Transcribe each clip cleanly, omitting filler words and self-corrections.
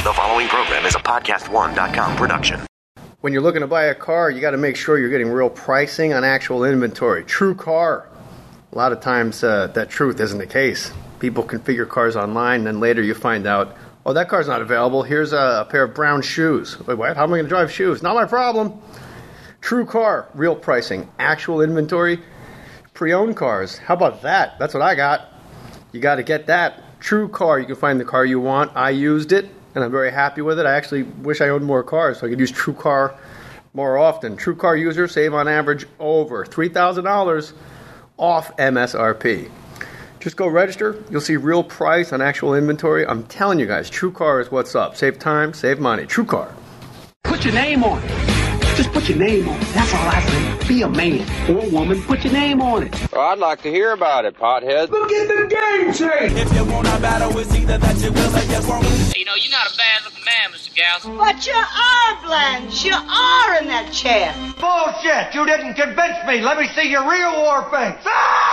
The following program is a PodcastOne.com production. When you're looking to buy a car, you got to make sure you're getting real pricing on actual inventory. True Car. A lot of times that truth isn't the case. People configure cars online, and then later you find out, oh, that car's not available. Here's a pair of brown shoes. Wait, what? How am I going to drive shoes? Not my problem. True Car. Real pricing. Actual inventory. Pre-owned cars. How about that? That's what I got. You got to get that. True Car. You can find the car you want. I used it, and I'm very happy with it. I actually wish I owned more cars so I could use True Car more often. True Car users save on average over $3,000 off MSRP. Just go register. You'll see real price on actual inventory. I'm telling you guys, True Car is what's up. Save time, save money. True Car. Put your name on it. Just put your name on it. That's all I say. Be a man or a woman. Put your name on it. Well, I'd like to hear about it, pothead. Look at the game change. If you want a battle, it's either that you will or you won't. You know, you're not a bad-looking man, Mr. Gals. But you are, Blanche. You are in that chair. Bullshit! You didn't convince me. Let me see your real war face.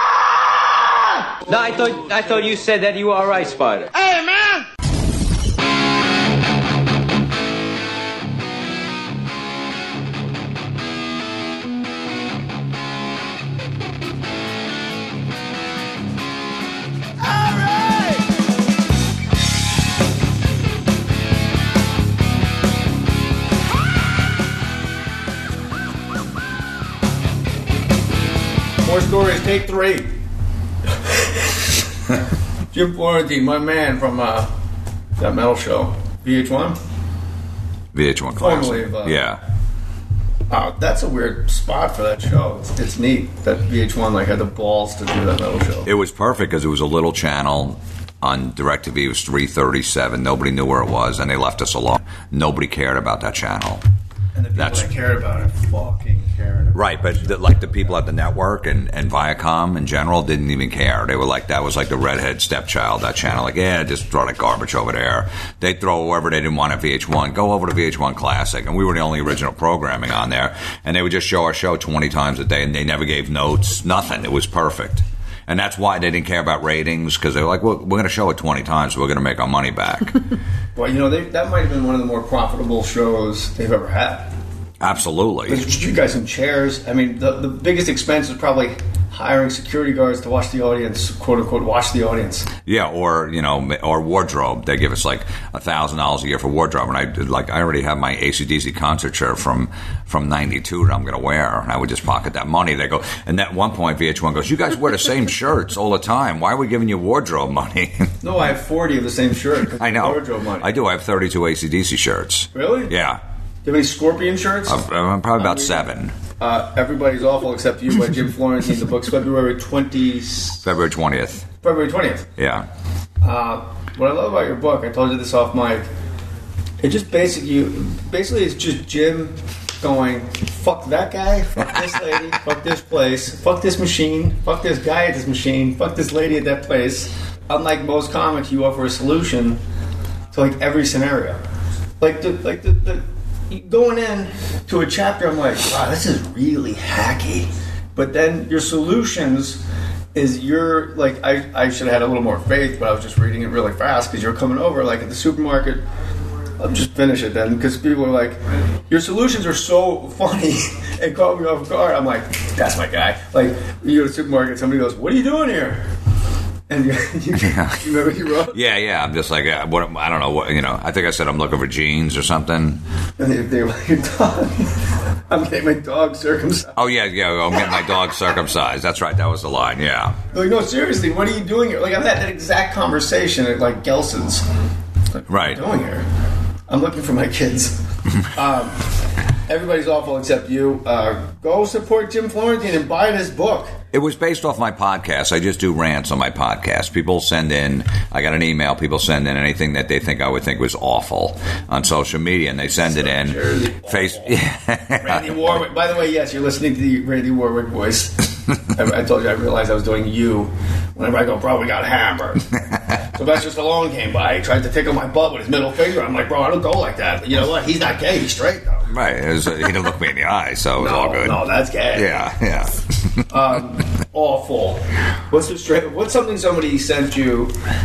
No, I thought you said that you were all right, Spider. Hey, man! More stories, take 3. Jim Florentine, my man from that metal show, VH1? VH1 Classic. Yeah. Oh, that's a weird spot for that show. It's neat that VH1 had the balls to do that metal show. It was perfect because it was a little channel on DirecTV. It was 337. Nobody knew where it was, and they left us alone. Nobody cared about that channel. And the people that cared about it fucking cared. Right, but the people at the network and Viacom in general didn't even care. They were like, that was like the redhead stepchild, that channel. Like, yeah, just throw that garbage over there. They'd throw whoever they didn't want at VH1. Go over to VH1 Classic. And we were the only original programming on there. And they would just show our show 20 times a day, and they never gave notes, nothing. It was perfect. And that's why they didn't care about ratings, because they were like, well, we're going to show it 20 times, so we're going to make our money back. Well, that might have been one of the more profitable shows they've ever had. Absolutely. You guys in chairs. I mean, the biggest expense was probably hiring security guards to watch the audience, quote unquote, watch the audience. Yeah, or wardrobe. They give us like $1,000 a year for wardrobe, and I already have my AC/DC concert shirt from '92 that I'm going to wear, and I would just pocket that money. They go, and at one point VH1 goes, "You guys wear the same shirts all the time. Why are we giving you wardrobe money?" No, I have 40 of the same shirt. I know. Wardrobe money. I do. I have 32 AC/DC shirts. Really? Yeah. Do you have any Scorpion shirts? I'm probably about 7. Everybody's Awful Except You by Jim Florentine. The book's February 20th. February 20th. February 20th. Yeah. What I love about your book, I told you this off mic, it just basically it's just Jim going, fuck that guy, fuck this lady, fuck this place, fuck this machine, fuck this guy at this machine, fuck this lady at that place. Unlike most comics, you offer a solution to every scenario. Going in to a chapter, I'm like, wow, this is really hacky. But then your solutions is I should have had a little more faith, but I was just reading it really fast because you're coming over at the supermarket. I'll just finish it then because people are like, your solutions are so funny and caught me off guard. I'm like, that's my guy. You go to the supermarket, somebody goes, what are you doing here? And you remember you wrote? Yeah. I'm just like, I don't know what, I think I said I'm looking for jeans or something. And they were like, your dog. I'm getting my dog circumcised. Oh, yeah, I'm getting my dog circumcised. That's right, that was the line, yeah. No, seriously, what are you doing here? I've had that exact conversation at Gelson's. Right. What are you doing here? I'm looking for my kids. Everybody's Awful Except You. Go support Jim Florentine and buy his book. It was based off my podcast. I just do rants on my podcast. People send in, I got an email, people send in anything that they think I would think was awful on social media, and they send it in. Randy Warwick. By the way, yes, you're listening to the Randy Warwick voice. I told you I realized I was doing you whenever I go, bro, we got hammered. Sylvester Stallone came by. He tried to tickle my butt with his middle finger. I'm like, bro, I don't go like that. But you know what? He's not gay. He's straight, though. Right. He didn't look me in the eye, so it was all good. No, that's gay. Yeah. Awful. What's something somebody sent you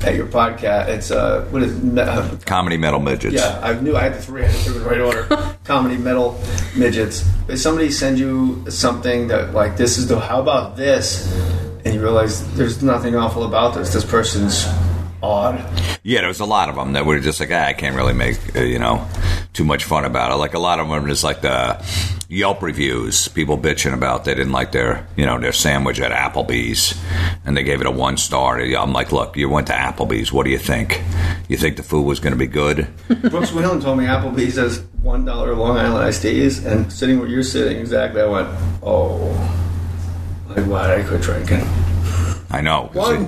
at your podcast. It's what is it? Comedy Metal Midgets. Yeah, I knew I had the three. I had to do it in the right order. Comedy Metal Midgets. If somebody send you something that like this is the how about this, and you realize there's nothing awful about this. This person's odd. Yeah, there was a lot of them that were just like, I can't really make too much fun about it. Like a lot of them is like the Yelp reviews, people bitching about they didn't like their sandwich at Applebee's, and they gave it a 1 star. I'm like, look, you went to Applebee's. What do you think? You think the food was going to be good? Brooks Whelan told me Applebee's has $1 Long Island iced teas, and sitting where you're sitting exactly, I went, oh, like why did I quit drinking? I know. $1,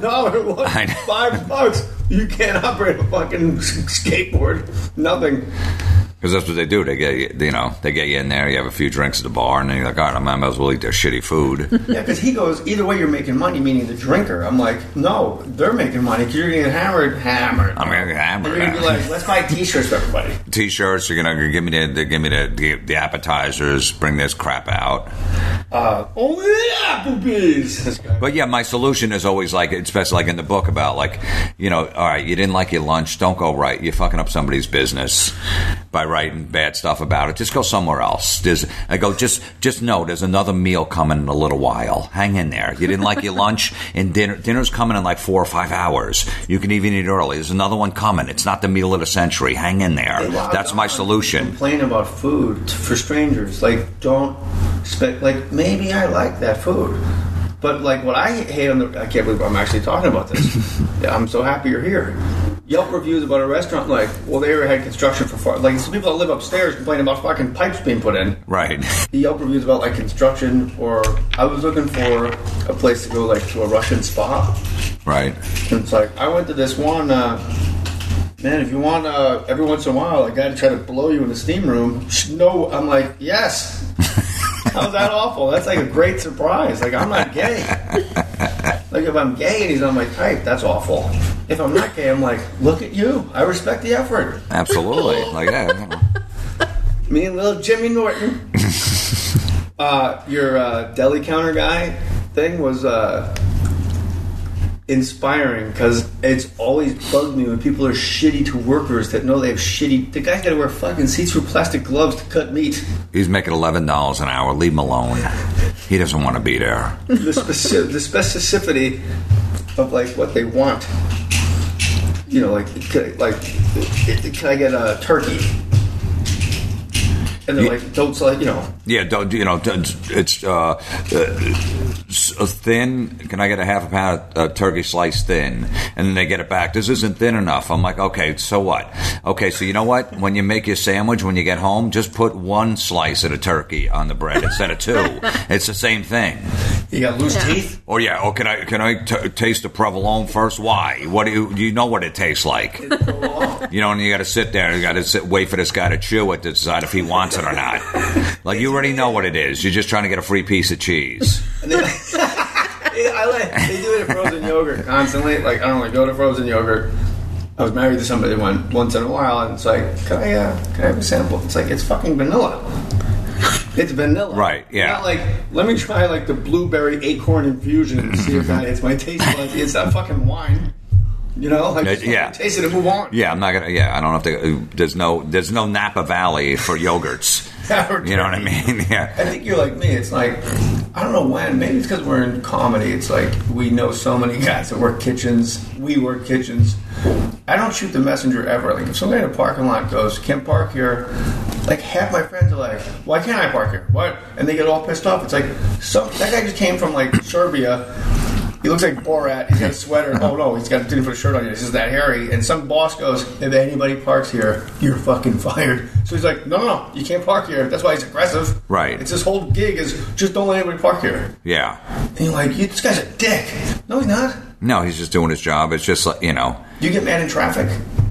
$5. You can't operate a fucking skateboard. Nothing. Because that's what they do. They get you in there. You have a few drinks at the bar, and then you're like, all right, I might as well eat their shitty food. Yeah, because he goes, either way, you're making money, meaning the drinker. I'm like, no, they're making money because you're going to get hammered. I'm going to get hammered. And you're going to be like, let's buy T-shirts for everybody. T-shirts. You're going to give me the appetizers. Bring this crap out. Only the Applebee's. But yeah, my solution is always like, especially like in the book about like, all right, you didn't like your lunch. Don't go right. You're fucking up somebody's business by writing bad stuff about it. Just go somewhere else. Just know there's another meal coming in a little while. Hang in there. You didn't like your lunch, and dinner's coming in like 4 or 5 hours. You can even eat early. There's another one coming. It's not the meal of the century. Hang in there. That's my solution. Complain about food for strangers. Like, don't expect, like, maybe I like that food. But like what I hate I can't believe I'm actually talking about this. I'm so happy you're here. Yelp reviews about a restaurant, like, well, they ever had construction for far. Like, some people that live upstairs complain about fucking pipes being put in. Right. The Yelp reviews about, like, construction, or I was looking for a place to go, like, to a Russian spa. Right. And it's like, I went to this one, man, if you want, every once in a while, a guy to try to blow you in the steam room, no, I'm like, yes. How's that awful? That's like a great surprise. Like, I'm not gay. Like, if I'm gay and he's on my type, that's awful. If I'm not gay, I'm like, look at you. I respect the effort. Absolutely. Like that. Me and little Jimmy Norton. Your deli counter guy thing was inspiring, because it's always bugged me when people are shitty to workers that know they have shitty. The guy's got to wear fucking see-through plastic gloves to cut meat. He's making $11 an hour. Leave him alone. He doesn't want to be there. The specificity of like what they want. Can I get a turkey? And they're like, don't select, Yeah, it's thin. Can I get a half a pound of turkey sliced thin? And then they get it back. This isn't thin enough. I'm like, okay, so what? Okay, so you know what? When you make your sandwich, when you get home, just put 1 slice of the turkey on the bread instead of 2. It's the same thing. You got loose teeth? Or yeah, or can I taste the provolone first? Why? What do you know what it tastes like? And you got to sit there. You got to wait for this guy to chew it to decide if he wants it or not. Like, you already know what it is. You're just trying to get a free piece of cheese. They do it at frozen yogurt constantly. Like, I don't like go to frozen yogurt. I was married to somebody once in a while, and it's like, can I have a sample? It's like, it's fucking vanilla. It's vanilla. Right, yeah. Not like, let me try like the blueberry acorn infusion and see if that hits my taste buds. It's not fucking wine. Yeah. Taste it and move on. Yeah, I'm not gonna. Yeah, I don't know if there's no Napa Valley for yogurts. You know what I mean? Yeah. I think you're like me. It's like, I don't know when. Maybe it's because we're in comedy. It's like we know so many guys that work kitchens. We work kitchens. I don't shoot the messenger ever. Like, if somebody in a parking lot goes, can't park here, like, half my friends are like, why can't I park here? What? And they get all pissed off. It's like, that guy just came from like Serbia. He looks like Borat. He's got a sweater. Oh, no, didn't put a shirt on. He's just that hairy. And some boss goes, if anybody parks here, you're fucking fired. So he's like, no, you can't park here. That's why he's aggressive. Right. It's his whole gig is just don't let anybody park here. Yeah. And you're like, this guy's a dick. No, he's not. No, he's just doing his job. It's just like, Do you get mad in traffic?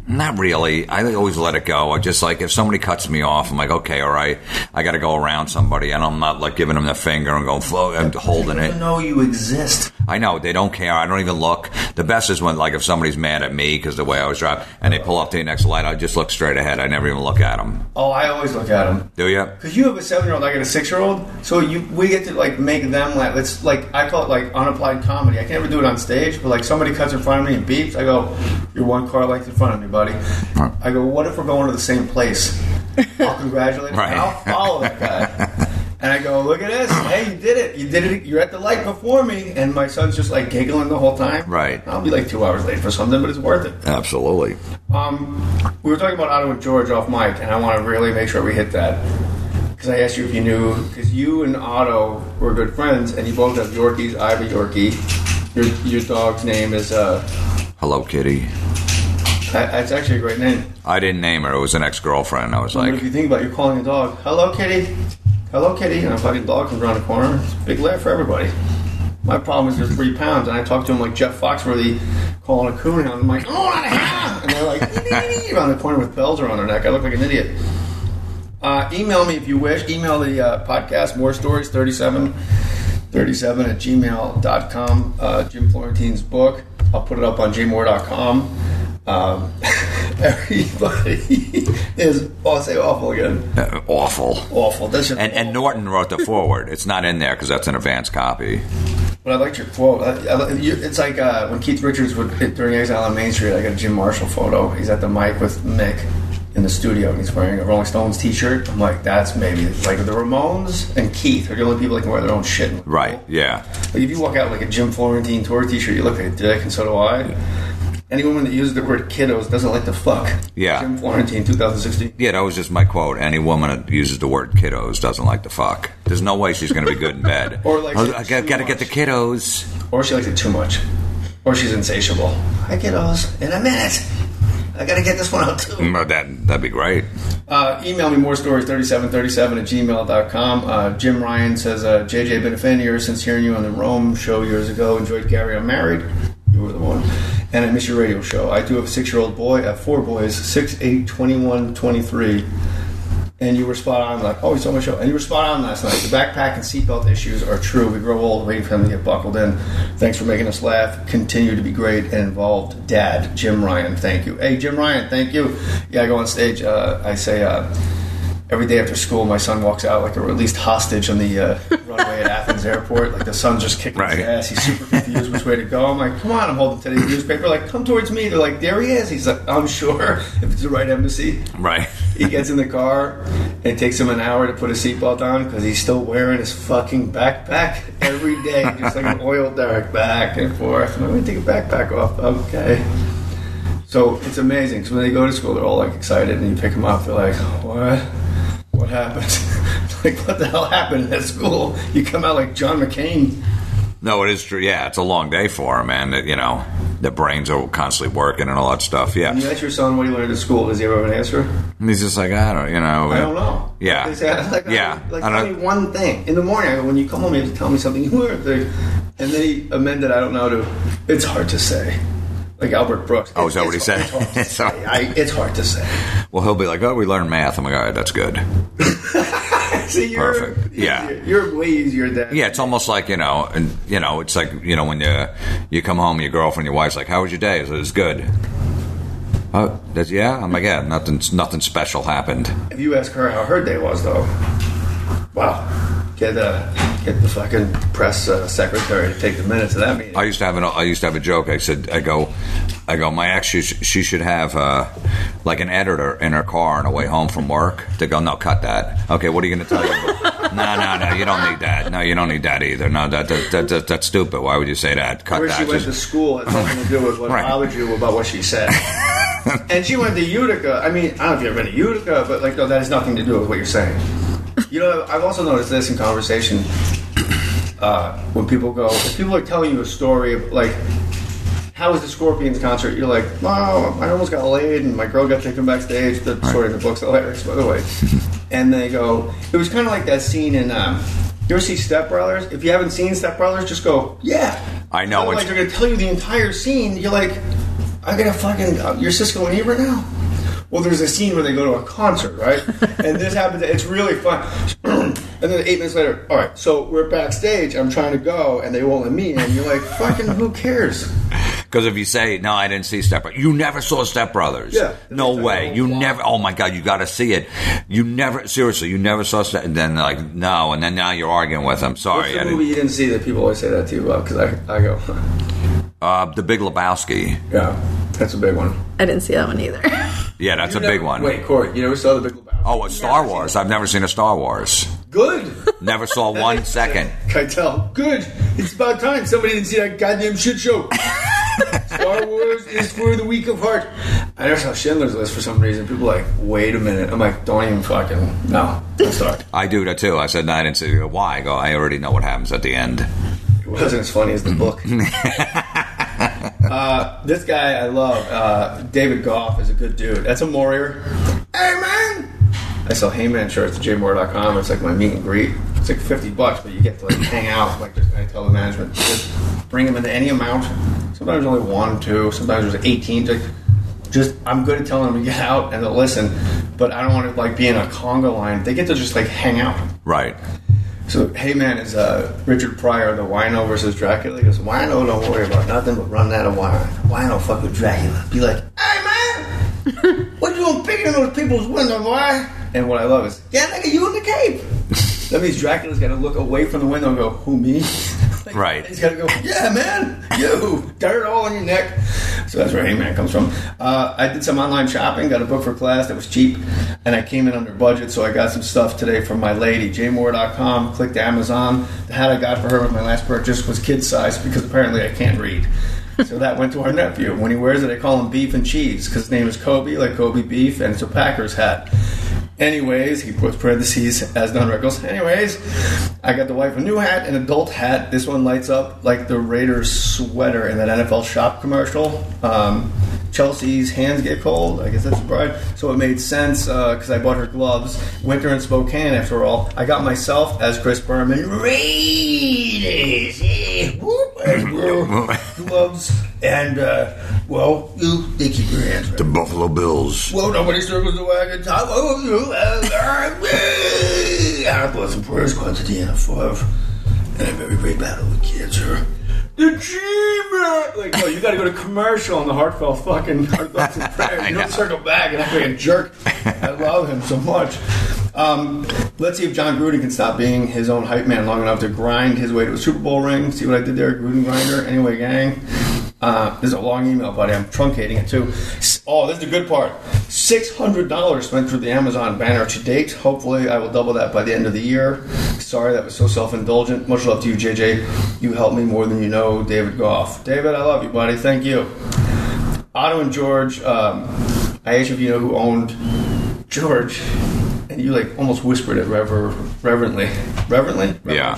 Not really. I always let it go. I just like, if somebody cuts me off, I'm like, okay, all right, I got to go around somebody, and I'm not like giving them the finger and going, I'm holding it. They don't know you exist. I know, they don't care. I don't even look. The best is when, like, if somebody's mad at me because the way I was driving, and they pull up to the next light, I just look straight ahead. I never even look at them. Oh, I always look at them. Do you? Because you have a 7-year-old, I got a 6-year-old, so we get to like make them laugh. It's like, I call it like unapplied comedy. I can never do it on stage, but like somebody cuts in front of me and beeps, I go, you're one car length in front of me, buddy. I go, what if we're going to the same place? I'll congratulate him. Right. I'll follow that guy. And I go, look at this. Hey, you did it. You did it. You're at the light before me. And my son's just like giggling the whole time. Right. I'll be like 2 hours late for something, but it's worth it. Absolutely. We were talking about Otto and George off mic, and I want to really make sure we hit that. Because I asked you if you knew, because you and Otto were good friends, and you both have Yorkies. I have a Yorkie. Your dog's name is... Hello, Kitty. That's actually a great name. I didn't name her. It was an ex-girlfriend. I was like... If you think about it, you're calling a dog, hello, Kitty. Hello, Kitty. And a fucking dog comes around the corner. It's a big laugh for everybody. My problem is they're 3 pounds, and I talk to them like Jeff Foxworthy calling a coon hound. I'm like, oh, not a hound! And they're like, around the corner with bells around their neck. I look like an idiot. Email me if you wish. Email the podcast, More Stories 37 at gmail.com. Jim Florentine's book. I'll put it up on jmore.com. Everybody is, I'll say awful again. Awful. That's just and Norton wrote the foreword. It's not in there because that's an advance copy. But I liked your quote. It's like when Keith Richards would, during Exile on Main Street, I got a Jim Marshall photo. He's at the mic with Mick in the studio, and he's wearing a Rolling Stones t-shirt. I'm like, that's maybe like the Ramones and Keith are the only people that can wear their own shit. Right, yeah. Like if you walk out like a Jim Florentine tour t-shirt, you look like a dick, and so do I. Any woman that uses the word kiddos doesn't like to fuck. Yeah. Jim Florentine, 2016. Yeah, that was just my quote. Any woman that uses the word kiddos doesn't like to fuck. There's no way she's going to be good in bed. Or like I got to get the kiddos. Or she likes it too much. Or she's insatiable. Hi, kiddos. In a minute. I got to get this one out, too. That'd be great. Email me more stories, 3737 at gmail.com. Jim Ryan says, JJ, been a fan of yours since hearing you on the Rome show years ago. Enjoyed Gary Unmarried. You were the one. And I miss your radio show. I do have a 6-year-old boy. I have 4 boys, 6, 8, 21, 23. And you were spot on. Like, oh, he's on my show. And you were spot on last night. The backpack and seatbelt issues are true. We grow old waiting for them to get buckled in. Thanks for making us laugh. Continue to be great and involved. Dad, Jim Ryan, thank you. Hey, Jim Ryan, thank you. Yeah, I go on stage. I say, every day after school, my son walks out like a released hostage on the runway at Athens Airport. Like the sun's just kicking his ass. He's super confused which way to go. I'm like, come on, I'm holding today's newspaper. Like, come towards me. They're like, there he is. He's like, I'm sure if it's the right embassy. Right. He gets in the car, and it takes him an hour to put his seatbelt on because he's still wearing his fucking backpack every day. Just like an oil derrick back and forth. I'm like, let me take a backpack off. Okay. So it's amazing because when they go to school, they're all like excited, and you pick them up. They're like, what happened? Like, what the hell happened at school? You come out like John McCain. No, it is true. Yeah, it's a long day for him, man. You know, the brains are constantly working and all that stuff. Yeah. When you ask your son what he learned at school, does he ever have an answer? And he's just like, I don't know. Yeah. Tell me one thing. In the morning, when you come home, you have to tell me something you learned. And then he amended, I don't know, to, it's hard to say. Like Albert Brooks. Oh, is that what he said? It's hard to say. Well, he'll be like, oh, we learned math. I'm like, all right, that's good. See, perfect. Yeah. You're way easier than... Yeah, it's almost like, it's like, when you come home, your girlfriend, your wife's like, how was your day? So it's good. Oh, yeah? I'm like, yeah, nothing special happened. If you ask her how her day was, though, wow. Get the fucking press secretary to take the minutes of that meeting. I used to have a joke. I go. My ex, she should have like an editor in her car on the way home from work. They go, no, cut that. Okay, what are you going to tell you? No, you don't need that. No, you don't need that either. No, that's stupid. Why would you say that? Cut where that. She went to school had nothing to do with what bothered you about what she said. And she went to Utica. I mean, I don't know if you've ever been to Utica, but like, no, that has nothing to do with what you're saying. I've also noticed this in conversation when people go, if people are telling you a story of, like, how was the Scorpions concert? You're like, wow, I almost got laid and my girl got taken backstage. The story in the book's hilarious, by the way. And they go, it was kind of like that scene in, you ever see Step Brothers? If you haven't seen Step Brothers, just go, yeah. I know. Like they're going to tell you the entire scene. You're like, I got a fucking, your Siskel and Ebert now? Well, there's a scene where they go to a concert, right? And this happens, it's really fun. And then 8 minutes later, all right, so we're backstage, I'm trying to go, and they won't let me in. You're like, fucking, who cares? Because if you say, no, I didn't see Step Brothers. You never saw Step Brothers. Yeah. No way. You never, oh my God, you got to see it. You never saw Step, and then like, no, and then now you're arguing with them. Sorry. What's the movie you didn't see that people always say that to you about? Because I go, The Big Lebowski. yeah, that's a big one. I didn't see that one either. Yeah, that's a big one. Wait, Corey, you never saw The Big Lebowski? Oh, it's Star Wars. I've never seen a Star Wars. Good. Never saw 1 second. Keitel, good. It's about time somebody didn't see that goddamn shit show. Star Wars is for the weak of heart. I never saw Schindler's List for some reason. People are like, wait a minute. I'm like, don't even fucking, no. Don't start. I do that too. I said, no, I didn't see it. Why? I go, I already know what happens at the end. It wasn't as funny as the book. This guy I love, David Goff, is a good dude. That's a Warrior. Hey, man! I sell Heyman shirts at jmore.com. It's like my meet and greet. It's like $50, but you get to like hang out. Like I tell the management, just bring them into any amount. Sometimes only 1, 2. Sometimes there's 18. Just I'm good at telling them to get out and they'll listen, but I don't want to like be in a conga line. They get to just like hang out. Right. So Heyman is Richard Pryor, the wino versus Dracula. He goes, wino, don't worry about nothing but run out of wine. Wino fuck with Dracula. Be like, hey man, what you doing picking those people's windows, why? And what I love is, yeah, nigga, you in the cape. That means Dracula's got to look away from the window and go, who, me? Like, right. He's got to go, yeah, man, you. Dirt all on your neck. So that's where Heyman comes from. I did some online shopping, got a book for class that was cheap, and I came in under budget, so I got some stuff today from my lady, jmore.com, clicked Amazon. The hat I got for her with my last purchase was kid size because apparently I can't read. So that went to our nephew. When he wears it, I call him Beef and Cheese because his name is Kobe, like Kobe Beef, and it's a Packers hat. Anyways, he puts parentheses as Don Rickles. Anyways, I got the wife a new hat, an adult hat. This one lights up like the Raiders sweater in that NFL shop commercial. Chelsea's hands get cold. I guess that's the bride. So it made sense because I bought her gloves. Winter in Spokane, after all. I got myself, as Chris Berman, Raiders. Gloves. And, well, they keep your hands right. The Buffalo Bills. Well, nobody circles the wagon top. I bought some prayers going to the NFL. And I'm very, very battle with cancer. The G-Man! Like, no, you gotta go to commercial on the heartfelt fucking heartfelt prayer. You don't circle back and act like a jerk. I love him so much. Let's see if John Gruden can stop being his own hype man long enough to grind his way to a Super Bowl ring. See what I did there, Gruden Grinder? Anyway, gang. This is a long email, buddy. I'm truncating it, too. Oh, this is the good part. $600 spent through the Amazon banner to date. Hopefully, I will double that by the end of the year. Sorry, that was so self-indulgent. Much love to you, JJ. You helped me more than you know, David Goff. David, I love you, buddy. Thank you. Otto and George, I asked if you know who owned George, and you, like, almost whispered it reverently. Reverently? Yeah.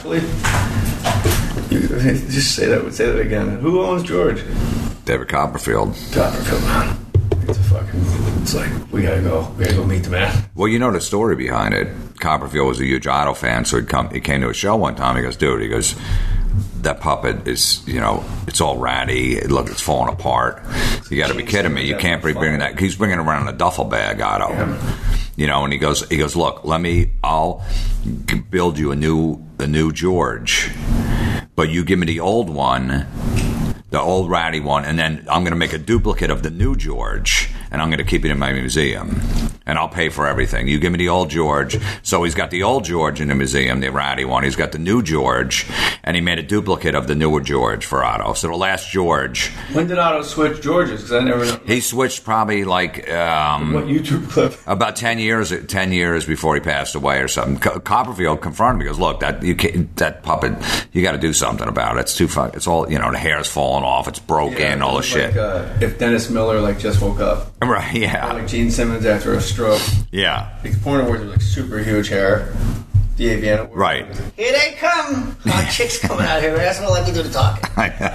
Just say that again. Who owns George? David Copperfield. Copperfield, man. It's like, we gotta go meet the man. Well, you know the story behind it. Copperfield was a huge Idol fan, so he came to a show one time. He goes, dude, that puppet is, it's all ratty. Look, it's falling apart. You got to be kidding me. You can't be bringing that. He's bringing around a duffel bag, Otto. Yeah. And he goes, look, I'll build you a new George, but you give me the old one, the old ratty one, and then I'm going to make a duplicate of the new George, and I'm going to keep it in my museum, and I'll pay for everything. You give me the old George. So he's got the old George in the museum, the ratty one. He's got the new George, and he made a duplicate of the newer George for Otto. So the last George. When did Otto switch Georges? Because I never know. He switched probably like what YouTube clip? About 10 years before he passed away or something. Copperfield confirmed because look, that puppet, you got to do something about it. It's too fun. It's all the hair's falling off. It's broken. All the shit. Like, if Dennis Miller just woke up. Right, yeah. Or like Gene Simmons after a stroke. Yeah. Like porn awards are like super huge hair. The Aviana Award. Right. Here they come. Hot chicks coming out here. That's what I like to do the talking.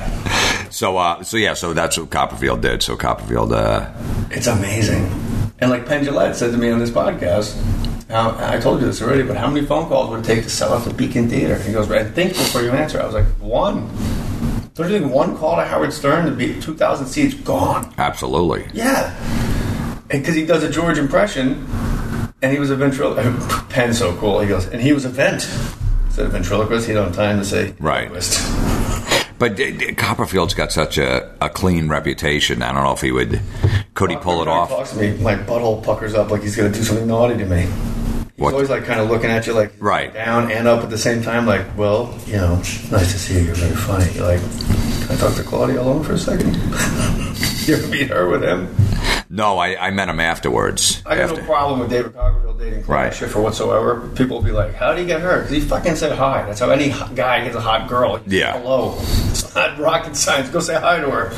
So that's what Copperfield did. So Copperfield. It's amazing. And like Penn Jillette said to me on this podcast, I told you this already, but how many phone calls would it take to sell out the Beacon Theater? He goes, right, think before you answer. I was like, one. They're doing one call to Howard Stern to be 2,000 seats gone. Absolutely. Yeah. Because he does a George impression, and he was a ventriloquist. Penn's so cool. He goes, and he was a vent. Instead of ventriloquist, he don't have time to say right. But Copperfield's got such a clean reputation. I don't know if he would. Could he pull it off? Talks to me, my butthole puckers up like he's going to do something naughty to me. He's always like kind of looking at you like right. down and up at the same time. Like, well, you know, nice to see you. You're very funny. You're like, can I talk to Claudia alone for a second? You ever meet her with him? No, I met him afterwards. I got no problem with David Copperfield dating Claudia Schiffer whatsoever. People will be like, how did he get her? Because he fucking said hi. That's how any guy gets a hot girl. Yeah. Hello. It's not rocket science. Go say hi to her.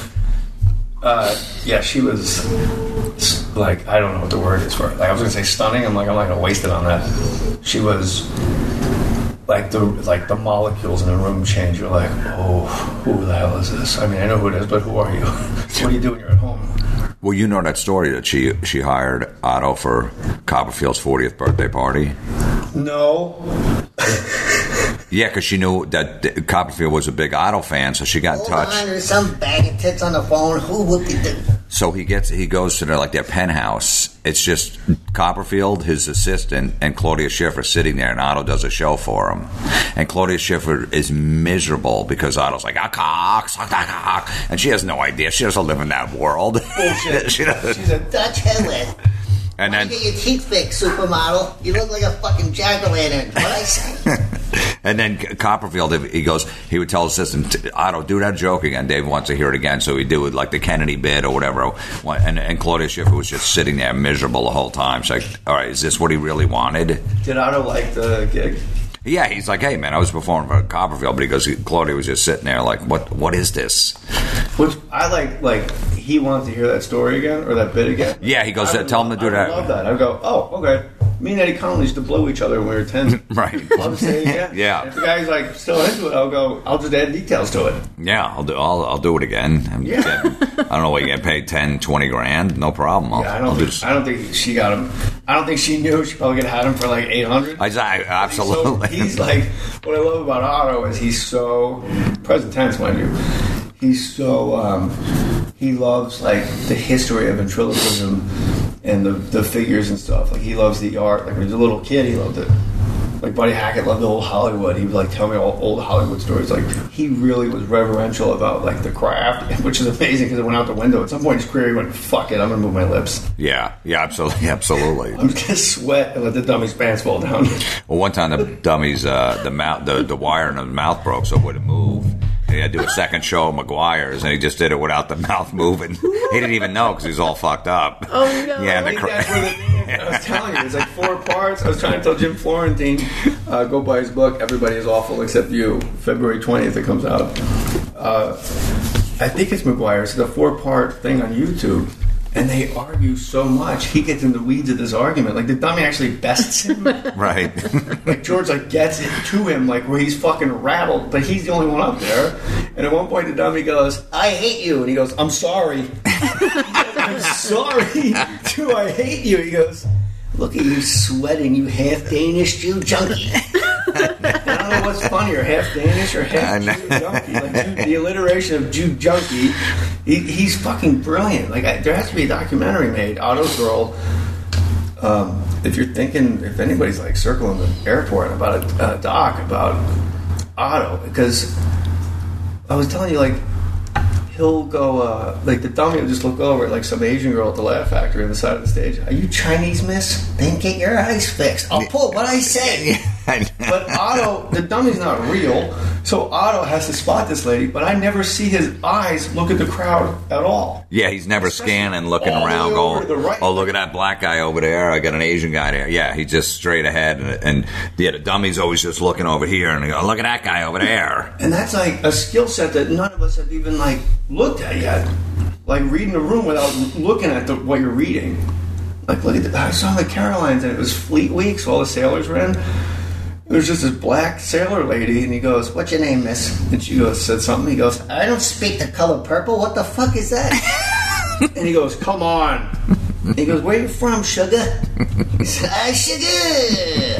Yeah, she was like, I don't know what the word is for it. Like, I was going to say stunning. I'm not going to waste it on that. She was like the molecules in a room change. You're like, oh, who the hell is this? I mean, I know who it is, but who are you? What are you doing? You're at home. Well, you know that story that she hired Otto for Copperfield's 40th birthday party? No. Yeah, because she knew that Copperfield was a big Otto fan, so she got in touch. On, there's some bag of tits on the phone. Who would be the... So he goes to their penthouse. It's just Copperfield, his assistant, and Claudia Schiffer sitting there, and Otto does a show for him. And Claudia Schiffer is miserable because Otto's like, cock, suck that cock. And she has no idea. She doesn't live in that world. Bullshit. She's a Dutch headlet. And then get your teeth fixed, supermodel. You look like a fucking jack-o'-lantern. What I say? And then Copperfield, he would tell his assistant, Otto, do that joke again. Dave wants to hear it again, so he'd do it like the Kennedy bit or whatever. And Claudia Schiffer was just sitting there miserable the whole time. She's like, all right, is this what he really wanted? Did Otto like the gig? Yeah, he's like, hey, man, I was performing for Copperfield, but he goes, Claudia was just sitting there like, what is this? Which I like he wants to hear that story again or that bit again. Yeah, he goes, tell him to do that. I love that. I go, oh, okay. Me and Eddie Connolly used to blow each other when we were 10. Right. I'll just say it again. Yeah. And if the guy's like still into it, I'll just add details to it. Yeah, I'll do it again. I don't know what you get paid, 10, 20 grand, no problem. I don't think she got him. I don't think she knew. She probably could have had him for like 800. Absolutely. He's like, what I love about Otto is he's so present tense, mind you. He's so he loves like the history of ventriloquism and the figures and stuff. Like he loves the art. Like when he was a little kid, he loved it. Like Buddy Hackett loved old Hollywood. He would like tell me all old Hollywood stories. Like he really was reverential about like the craft, which is amazing because it went out the window. At some point in his career, he went, "Fuck it, I'm gonna move my lips." Yeah, absolutely. I'm just gonna sweat and let the dummy's pants fall down. Well, one time the dummy's the wire in his mouth broke, so it wouldn't move. He had to do a second show of McGuire's, and he just did it without the mouth moving. He didn't even know because he was all fucked up. Oh, no. Yeah, I was telling you, it's like 4 parts. I was trying to tell Jim Florentine, go buy his book, Everybody is Awful Except You. February 20th it comes out. I think it's McGuire's. It's a 4-part thing on YouTube. And they argue so much, he gets in the weeds of this argument. Like, the dummy actually bests him. Right. Like, George, like, gets it to him, like, where he's fucking rattled, but he's the only one up there. And at one point, the dummy goes, I hate you. And he goes, I'm sorry. I'm sorry. Do I hate you? He goes, look at you sweating, you half-Danish Jew junkie. I don't know what's funnier, half-Danish or half-Jew junkie. Like, the alliteration of Jew junkie, he's fucking brilliant. Like, there has to be a documentary made, Otto's Girl. If you're thinking, if anybody's, like, circling the airport about a doc about Otto, because I was telling you, like, he'll go, like, the dummy will just look over at, like, some Asian girl at the Laugh Factory on the side of the stage. Are you Chinese, miss? Then get your eyes fixed. I'll pull what I say. But Otto, the dummy's not real, so Otto has to spot this lady, but I never see his eyes look at the crowd at all. Yeah, he's never scanning, looking around, going, oh, look at that black guy over there. I got an Asian guy there. Yeah, he's just straight ahead. And the dummy's always just looking over here, and they go, look at that guy over there. And that's like a skill set that none of us have even, like, looked at yet. Like, reading a room without looking at what you're reading. Like, look at I saw the Carolines, and it was Fleet Week, so all the sailors were in. There's just this black sailor lady, and he goes, what's your name, miss? And she said something. He goes, I don't speak the color purple. What the fuck is that? And he goes, come on. And he goes, where you from, sugar? He said, sugar.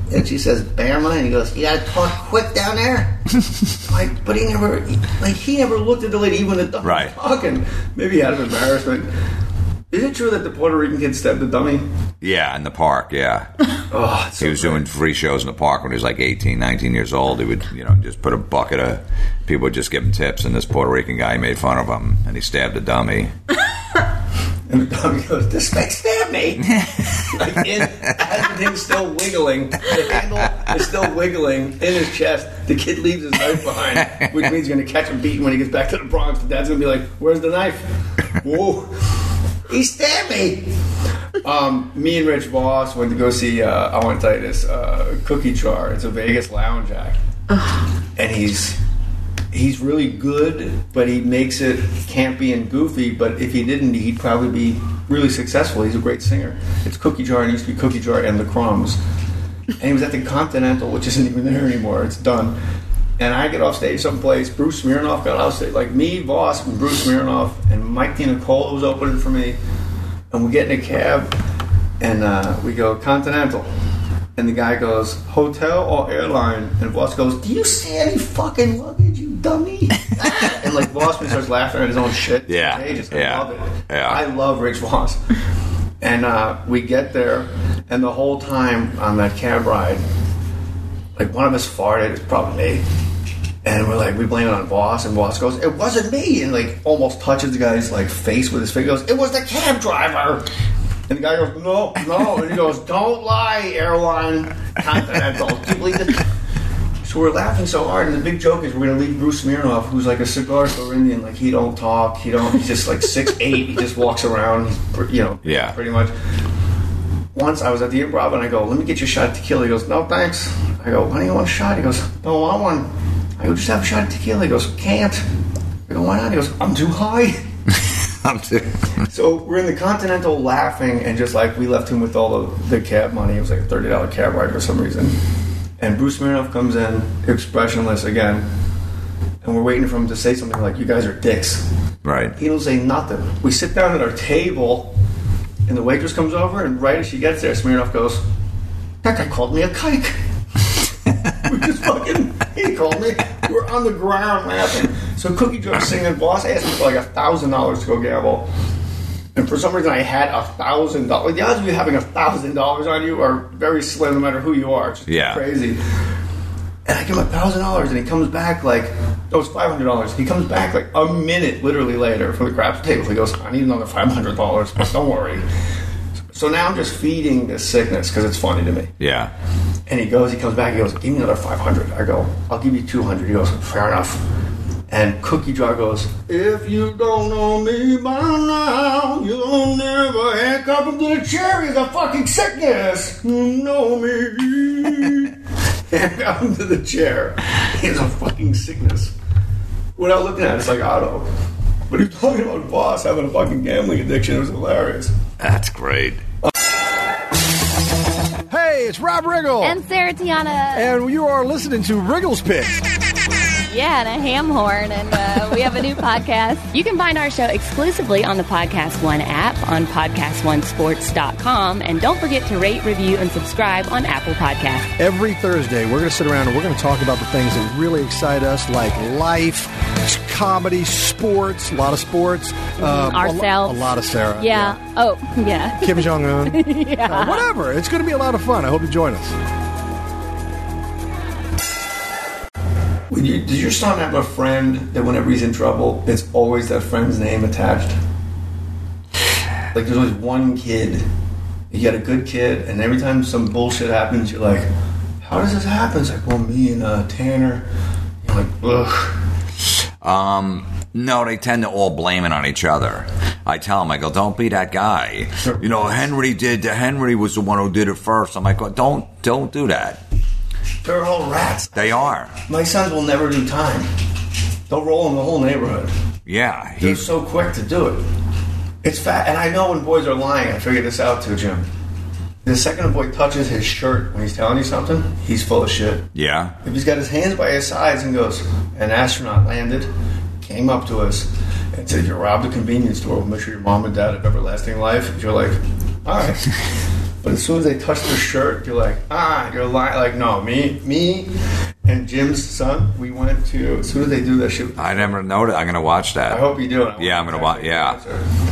And she says, Bama, and he goes, you gotta talk quick down there. Like, but he never looked at the lady, even when the dummy was talking. Maybe out of embarrassment. Is it true that the Puerto Rican kid stabbed the dummy? Yeah, in the park, yeah. He was doing free shows in the park when he was like 18, 19 years old. He would, just put a bucket of... People would just give him tips, and this Puerto Rican guy made fun of him, and he stabbed the dummy. And the dummy goes, this guy stabbed me. Like, as the thing's still wiggling, the handle is still wiggling in his chest. The kid leaves his knife behind, which means he's going to catch him beaten when he gets back to the Bronx. The dad's going to be like, where's the knife? Whoa. He stabbed me. Me and Rich Voss went to go see, I want to tell you this, Cookie Jar. It's a Vegas lounge act. And he's really good, but he makes it campy and goofy. But if he didn't, he'd probably be really successful. He's a great singer. It's Cookie Jar, and it used to be Cookie Jar and the Crumbs. And he was at the Continental, which isn't even there anymore. It's done. And I get off stage someplace. Bruce Smirnoff got off stage. Like me, Voss, and Bruce Smirnoff, and Mike DiNicola was opening for me. And we get in a cab, and we go, Continental. And the guy goes, hotel or airline? And Voss goes, do you see any fucking luggage, you dummy? And like Voss starts laughing at his own shit. Yeah. I love it. Yeah. I love Rich Voss. And we get there, and the whole time on that cab ride, like one of us farted, it's probably me. And we're like, we blame it on Voss, and Voss goes, it wasn't me, and like almost touches the guy's like face with his finger. Goes, it was the cab driver. And the guy goes, no, and he goes, don't lie, airline Continental. Do you believe it? So we're laughing so hard, and the big joke is we're gonna leave Bruce Smirnoff, who's like a cigar store Indian, like he don't talk, he's just like 6'8", he just walks around, pretty much. Once I was at the Improv, and I go, let me get you a shot of tequila. He goes, no thanks. I go, why don't you want a shot? He goes, don't want one. I go, just have a shot of tequila. He goes, can't. I go, why not? He goes, I'm too high. So we're in the Continental laughing, and just like we left him with all the cab money. It was like a $30 cab ride for some reason. And Bruce Smirnoff comes in, expressionless again, and we're waiting for him to say something like, you guys are dicks. Right. He don't say nothing. We sit down at our table, and the waitress comes over, and right as she gets there, Smirnoff goes, that guy called me a kike. He called me. We're on the ground laughing. So Cookie Jar's singing. Voss asked me for like $1,000 to go gamble. And for some reason I had $1,000. The odds of you having $1,000 on you are very slim no matter who you are. It's just crazy. And I give him $1,000, and he comes back like, it's $500. He comes back like a minute literally later from the craps table. He goes, I need another $500, but don't worry. So now I'm just feeding this sickness because it's funny to me. Yeah. And he comes back, he goes, give me another $500. I go, I'll give you $200. He goes, fair enough. And Cookie Jar goes, if you don't know me by now, you'll never handcuff him to the chair. He's a fucking sickness. You know me. Handcuff him to the chair. He's a fucking sickness. Without looking at it, it's like Otto. But he was talking about Voss having a fucking gambling addiction. It was hilarious. That's great. Hey, it's Rob Riggle. And Sarah Tiana. And you are listening to Wriggle's Pit. Yeah, and a ham horn, and we have a new podcast. You can find our show exclusively on the Podcast One app, on PodcastOneSports.com, and don't forget to rate, review, and subscribe on Apple Podcasts. Every Thursday, we're going to sit around and we're going to talk about the things that really excite us, like life, comedy, sports, a lot of sports. Ourselves. A lot of Sarah. Yeah. Oh, yeah. Kim Jong-un. Yeah. Whatever. It's going to be a lot of fun. I hope you join us. Does your son have a friend that whenever he's in trouble, it's always that friend's name attached? Like there's always one kid. You got a good kid, and every time some bullshit happens, you're like, how does this happen? It's like, well, me and Tanner. You're like, ugh. No, they tend to all blame it on each other. I tell them, I go, don't be that guy. You know, Henry was the one who did it first. I'm like, don't do that. They're all rats. They are. My sons will never do time. They'll roll in the whole neighborhood. Yeah. They're so quick to do it. It's fat. And I know when boys are lying. I figured this out too, Jim. The second a boy touches his shirt when he's telling you something, he's full of shit. Yeah. If he's got his hands by his sides and goes, an astronaut landed, came up to us, and said, you robbed a convenience store. We'll make sure your mom and dad have everlasting life. And you're like, all right. But as soon as they touch their shirt, you're like, you're lying. Like, no, me and Jim's son, we went to, as soon as they do that shit. I never noticed. I'm going to watch that. I hope you do it. I'm going to watch, yeah.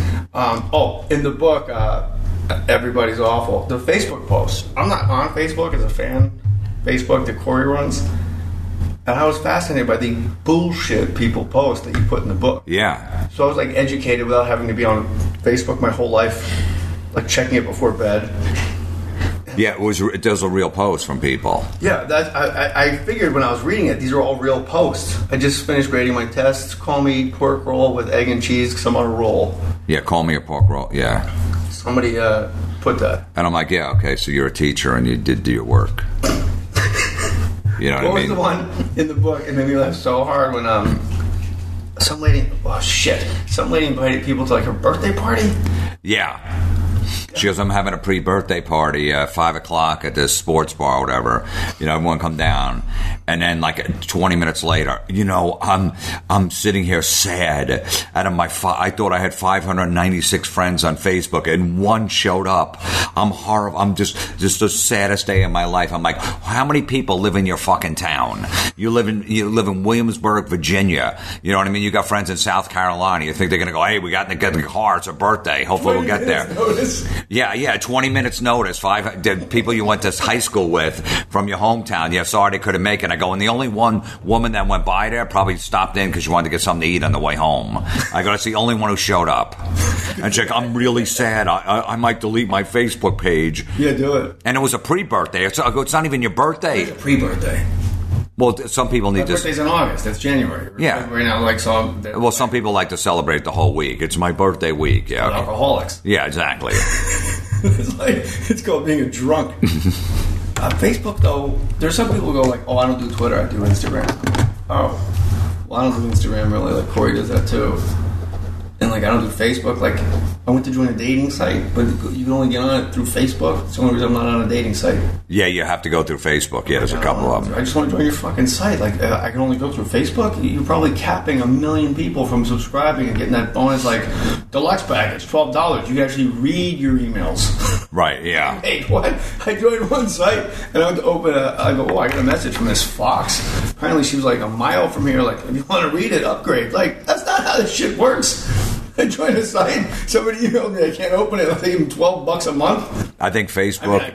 In the book, Everybody's Awful, the Facebook posts. I'm not on Facebook as a fan. Facebook that Corey runs. And I was fascinated by the bullshit people post that you put in the book. Yeah. So I was like educated without having to be on Facebook my whole life, like checking it before bed. Yeah, it does a real post from people. Yeah, I figured when I was reading it, these are all real posts. I just finished grading my tests. Call me pork roll with egg and cheese because I'm on a roll. Yeah, call me a pork roll. Yeah. Somebody put that. And I'm like, yeah, okay, so you're a teacher and you did do your work. You know what I mean? What was the one in the book? It made me laugh so hard when some lady invited people to like her birthday party. Yeah. She goes, I'm having a pre-birthday party at 5 o'clock at this sports bar or whatever. You know, everyone come down. And then like 20 minutes later, you know, I'm sitting here sad. Out of my I thought I had 596 friends on Facebook and one showed up. I'm horrible. I'm just the saddest day of my life. I'm like, how many people live in your fucking town? You live in Williamsburg, Virginia. You know what I mean? You got friends in South Carolina. You think they're going to go, hey, we got in the car. It's a birthday. Hopefully we'll get there. Yeah, 20 minutes notice. 5 people you went to high school with from your hometown. Yeah, sorry they couldn't make it. I go, and the only one woman that went by there probably stopped in because she wanted to get something to eat on the way home. I go, that's the only one who showed up. And she's like, I'm really sad. I might delete my Facebook page. Yeah, do it. And it was a pre-birthday. I go, it's not even your birthday. It's a pre-birthday. Well, some people need to. My birthday's in August. That's January. Yeah. Right now, like so. Well, some people like to celebrate the whole week. It's my birthday week. Yeah. Okay. Alcoholics. Yeah, exactly. It's called being a drunk. Facebook, though, there's some people who go like, oh, I don't do Twitter, I do Instagram. Oh, well, I don't do Instagram really. Like Corey does that too. And like I don't do Facebook. Like I went to join a dating site, but you can only get on it through Facebook. It's the only reason I'm not on a dating site. Yeah, you have to go through Facebook. Yeah, there's a couple of them. I just want to join your fucking site. Like I can only go through Facebook. You're probably capping 1 million people from subscribing and getting that bonus like deluxe package, $12. You can actually read your emails. Right. Yeah. Hey, what? I joined one site and I went to open I go, oh, I got a message from this Fox. Apparently she was like a mile from here. Like if you want to read it, upgrade. Like that's not how this shit works. I joined a site. Somebody emailed me. I can't open it. I pay them $12 a month. I think Facebook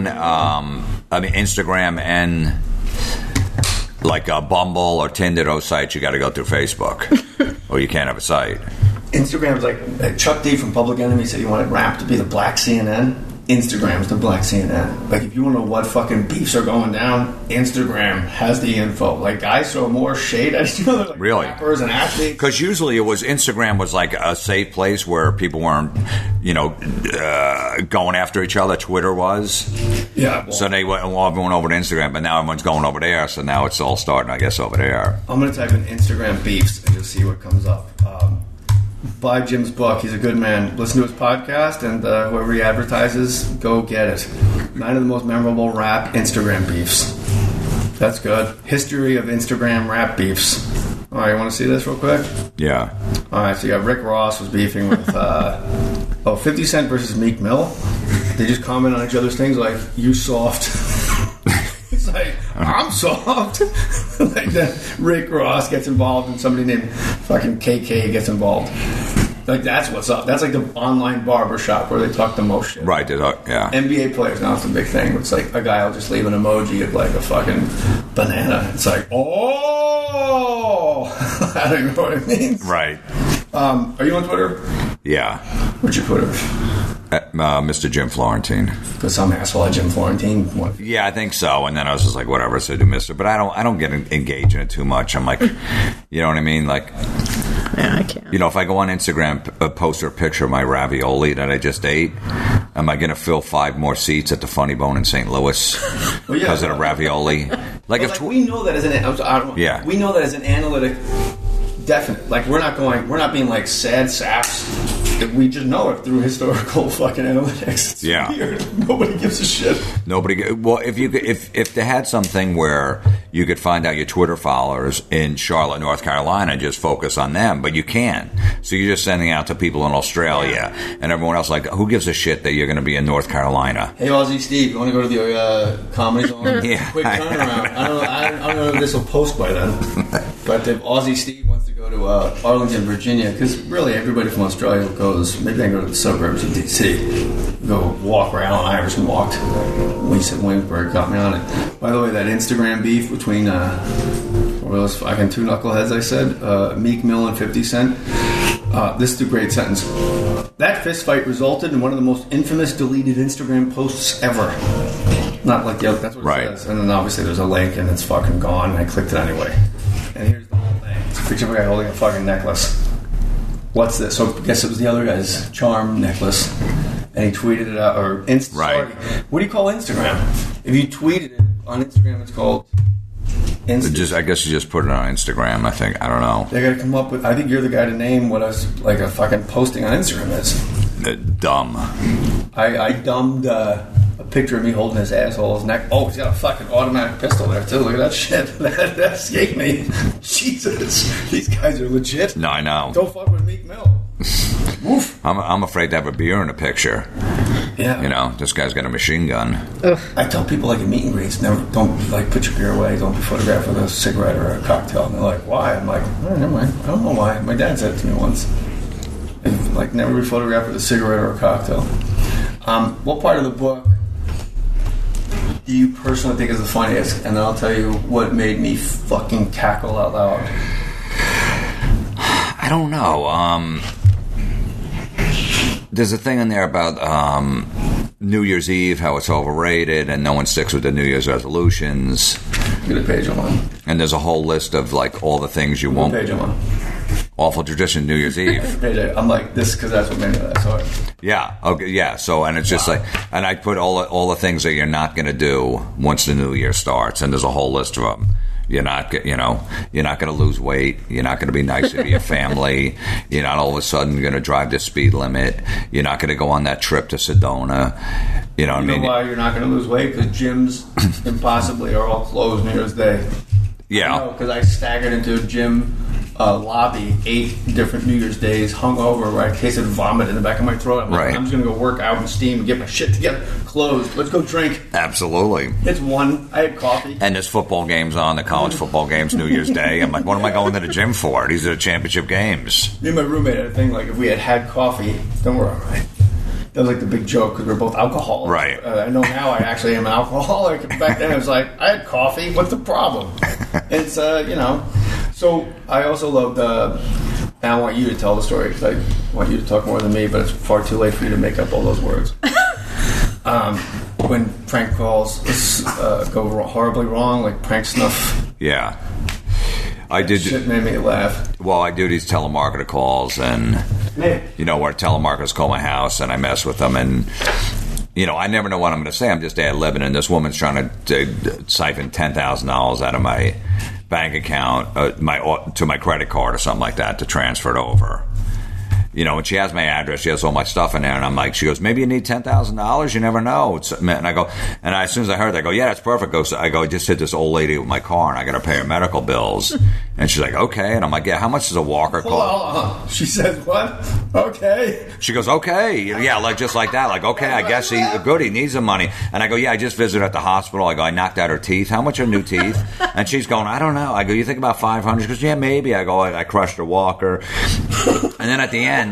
Instagram and like Bumble or Tinder, those sites, you got to go through Facebook, or you can't have a site. Instagram's like Chuck D from Public Enemy said he wanted rap to be the black CNN. Instagram's the black CNN. Like, if you want to know what fucking beefs are going down, Instagram has the info. Like, guys throw more shade at each other, like really? Rappers and athletes. Because usually Instagram was like a safe place where people weren't, going after each other. Twitter was. Yeah. Well, so everyone over to Instagram, but now everyone's going over there, so now it's all starting, I guess, over there. I'm going to type in Instagram beefs and just see what comes up. Buy Jim's book. He's a good man. Listen to his podcast, and whoever he advertises, go get it. 9 of the most memorable rap Instagram beefs. That's good. History of Instagram rap beefs. All right, you want to see this real quick? Yeah. All right, so you got Rick Ross was beefing with 50 Cent versus Meek Mill. They just comment on each other's things like, you soft. It's like, I'm soft. Like that Rick Ross gets involved and somebody named fucking KK gets involved. Like, that's what's up. That's like the online barbershop where they talk the most shit. Right, yeah. NBA players, now it's a big thing. It's like a guy will just leave an emoji of like a fucking banana. It's like, oh! I don't even know what it means. Right. Are you on Twitter? Yeah. What's your Twitter? Mr. Jim Florentine. Because some asshole at Jim Florentine. What? Yeah, I think so. And then I was just like, whatever. So I do Mr. But I don't get engaged in it too much. I'm like, you know what I mean? Like, yeah, I can't. If I go on Instagram, post a picture of my ravioli that I just ate, am I going to fill 5 more seats at the Funny Bone in St. Louis because of the ravioli? We know that as we know that as an analytic. Definitely. Like, we're not being like sad saps. we just know it through historical fucking analytics. It's weird. Nobody gives a shit. Well, if they had something where you could find out your Twitter followers in Charlotte, North Carolina, and just focus on them, but you can't. So you're just sending out to people in Australia and everyone else. Like, who gives a shit that you're going to be in North Carolina? Hey, Aussie Steve, you want to go to the Comedy Zone? Yeah. Quick turnaround. I don't know if this will post by then. But if Aussie Steve wants to go to Arlington, Virginia, because really everybody from Australia goes, maybe I can go to the suburbs of D.C. Go walk where Allen Iverson walked. When he said Williamsburg, got me on it. By the way, that Instagram beef between those fucking two knuckleheads I said, Meek Mill and 50 Cent. This is a great sentence. That fist fight resulted in one of the most infamous deleted Instagram posts ever. Not like the other, that's what it says. And then obviously there's a link and it's fucking gone, and I clicked it anyway. And here's the whole thing. It's a picture of a guy holding a fucking necklace. What's this? So I guess it was the other guy's charm necklace. And he tweeted it out, or Sorry. What do you call Instagram? If you tweeted it on Instagram, it's called I guess you just put it on Instagram, I think. I don't know. They gotta come up with, I think you're the guy to name what like a fucking posting on Instagram is. Dumb. I dumbed a picture of me holding his asshole, his neck. Oh, he's got a fucking automatic pistol there too. Look at that shit. That escaped me. Jesus, these guys are legit. No, I know. Don't fuck with Meek Mill. Oof. I'm afraid to have a beer in a picture. Yeah. You know, this guy's got a machine gun. Ugh. I tell people like in meet and greets, don't like put your beer away. Don't be photographed with a cigarette or a cocktail. And they're like, why? I'm like, oh, never mind. I don't know why. My dad said it to me once. Like, never be photographed with a cigarette or a cocktail. What part of the book do you personally think is the funniest? And then I'll tell you what made me fucking cackle out loud. I don't know. There's a thing in there about New Year's Eve, how it's overrated, and no one sticks with the New Year's resolutions. Get a page I'm on. And there's a whole list of like all the things you won't. Page I'm on. Awful tradition, New Year's Eve. I'm like this because that's what made me laugh. Sorry. Yeah. Okay. Yeah. So, and it's just like, and I put all the things that you're not going to do once the new year starts, and there's a whole list of them. You're not going to lose weight. You're not going to be nice to your family. You're not all of a sudden going to drive the speed limit. You're not going to go on that trip to Sedona. You know what I mean? Why you're not going to lose weight? Because gyms impossibly are all closed New Year's Day. Yeah. Because I staggered into a gym lobby 8 different New Year's days, hungover, where I tasted vomit in the back of my throat. I'm like, I'm just going to go work out in steam and get my shit together. Closed. Let's go drink. Absolutely. It's 1. I had coffee. And there's football games on, the college football games, New Year's Day. I'm like, what am I going to the gym for? These are the championship games. Me and my roommate had a thing, like, if we had coffee, then we're all right. That was like the big joke because we're both alcoholics. Right. I know now I actually am an alcoholic. Back then I was like, I had coffee. What's the problem? It's, So I also loved, and I want you to tell the story because I want you to talk more than me, but it's far too late for you to make up all those words. When prank calls go horribly wrong, like prank snuff. Yeah. I did. Shit made me laugh. Well, I do these telemarketer calls, and where telemarketers call my house, and I mess with them, and I never know what I'm going to say. I'm just ad-libbing, and this woman's trying to siphon $10,000 out of my bank account, to my credit card or something like that, to transfer it over. And she has my address, she has all my stuff in there, and I'm like, she goes, maybe you need $10,000, you never know. And I go, and as soon as I heard that, I go, yeah, that's perfect. I just hit this old lady with my car, and I got to pay her medical bills. And she's like, okay. And I'm like, yeah, how much does a walker cost? She said, what? Okay. She goes, okay. Yeah, like just like that. Like, okay, I guess he needs the money. And I go, yeah, I just visited at the hospital. I go, I knocked out her teeth. How much are new teeth? And she's going, I don't know. I go, you think about 500? She goes, yeah, maybe. I go, I crushed her walker. And then at the end,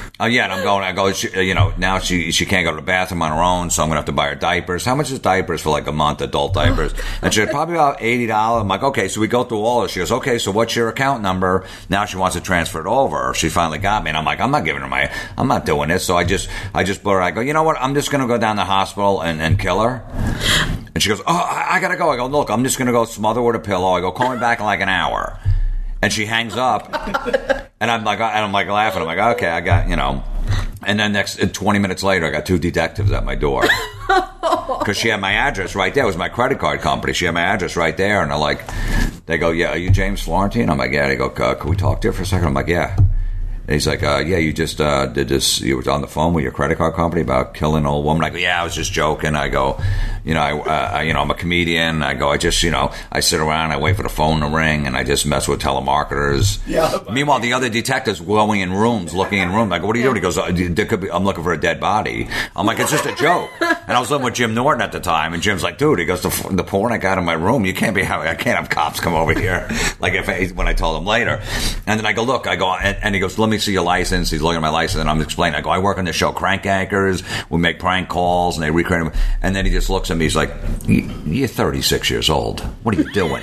now she can't go to the bathroom on her own, so I'm going to have to buy her diapers. How much is diapers for like a month, adult diapers? And she said, probably about $80. I'm like, okay, so we go through all this. She goes, okay, so what's your account number? Now she wants to transfer it over. She finally got me, and I'm like, I'm not giving her I'm not doing this. So I just put her, I go, you know what, I'm just going to go down to the hospital and kill her. And she goes, oh, I got to go. I go, look, I'm just going to go smother with a pillow. I go, call me back in like an hour. And she hangs up, and I'm like laughing. I'm like, okay, I got, And then 20 minutes later, I got 2 detectives at my door. Because she had my address right there. It was my credit card company. She had my address right there. And they go, yeah, are you James Florentine? I'm like, yeah. They go, can we talk to you for a second? I'm like, yeah. And he's like, yeah, you just did this. You were on the phone with your credit card company about killing an old woman. I go, yeah, I was just joking. I go, I'm a comedian. I go, I sit around, I wait for the phone to ring, and I just mess with telemarketers. Yeah. Meanwhile, the other detectives going in rooms, looking in rooms. I go, what are you doing? He goes, I'm looking for a dead body. I'm like, it's just a joke. And I was living with Jim Norton at the time, and Jim's like, dude, he goes, the porn I got in my room, I can't have cops come over here. Like when I told him later. And then I go, look, and he goes, let me see your license. He's looking at my license, and I'm explaining. I go, I work on the show Crank Anchors. We make prank calls, and they recreate them. And then he just looks at me. He's like, you're 36 years old. What are you doing?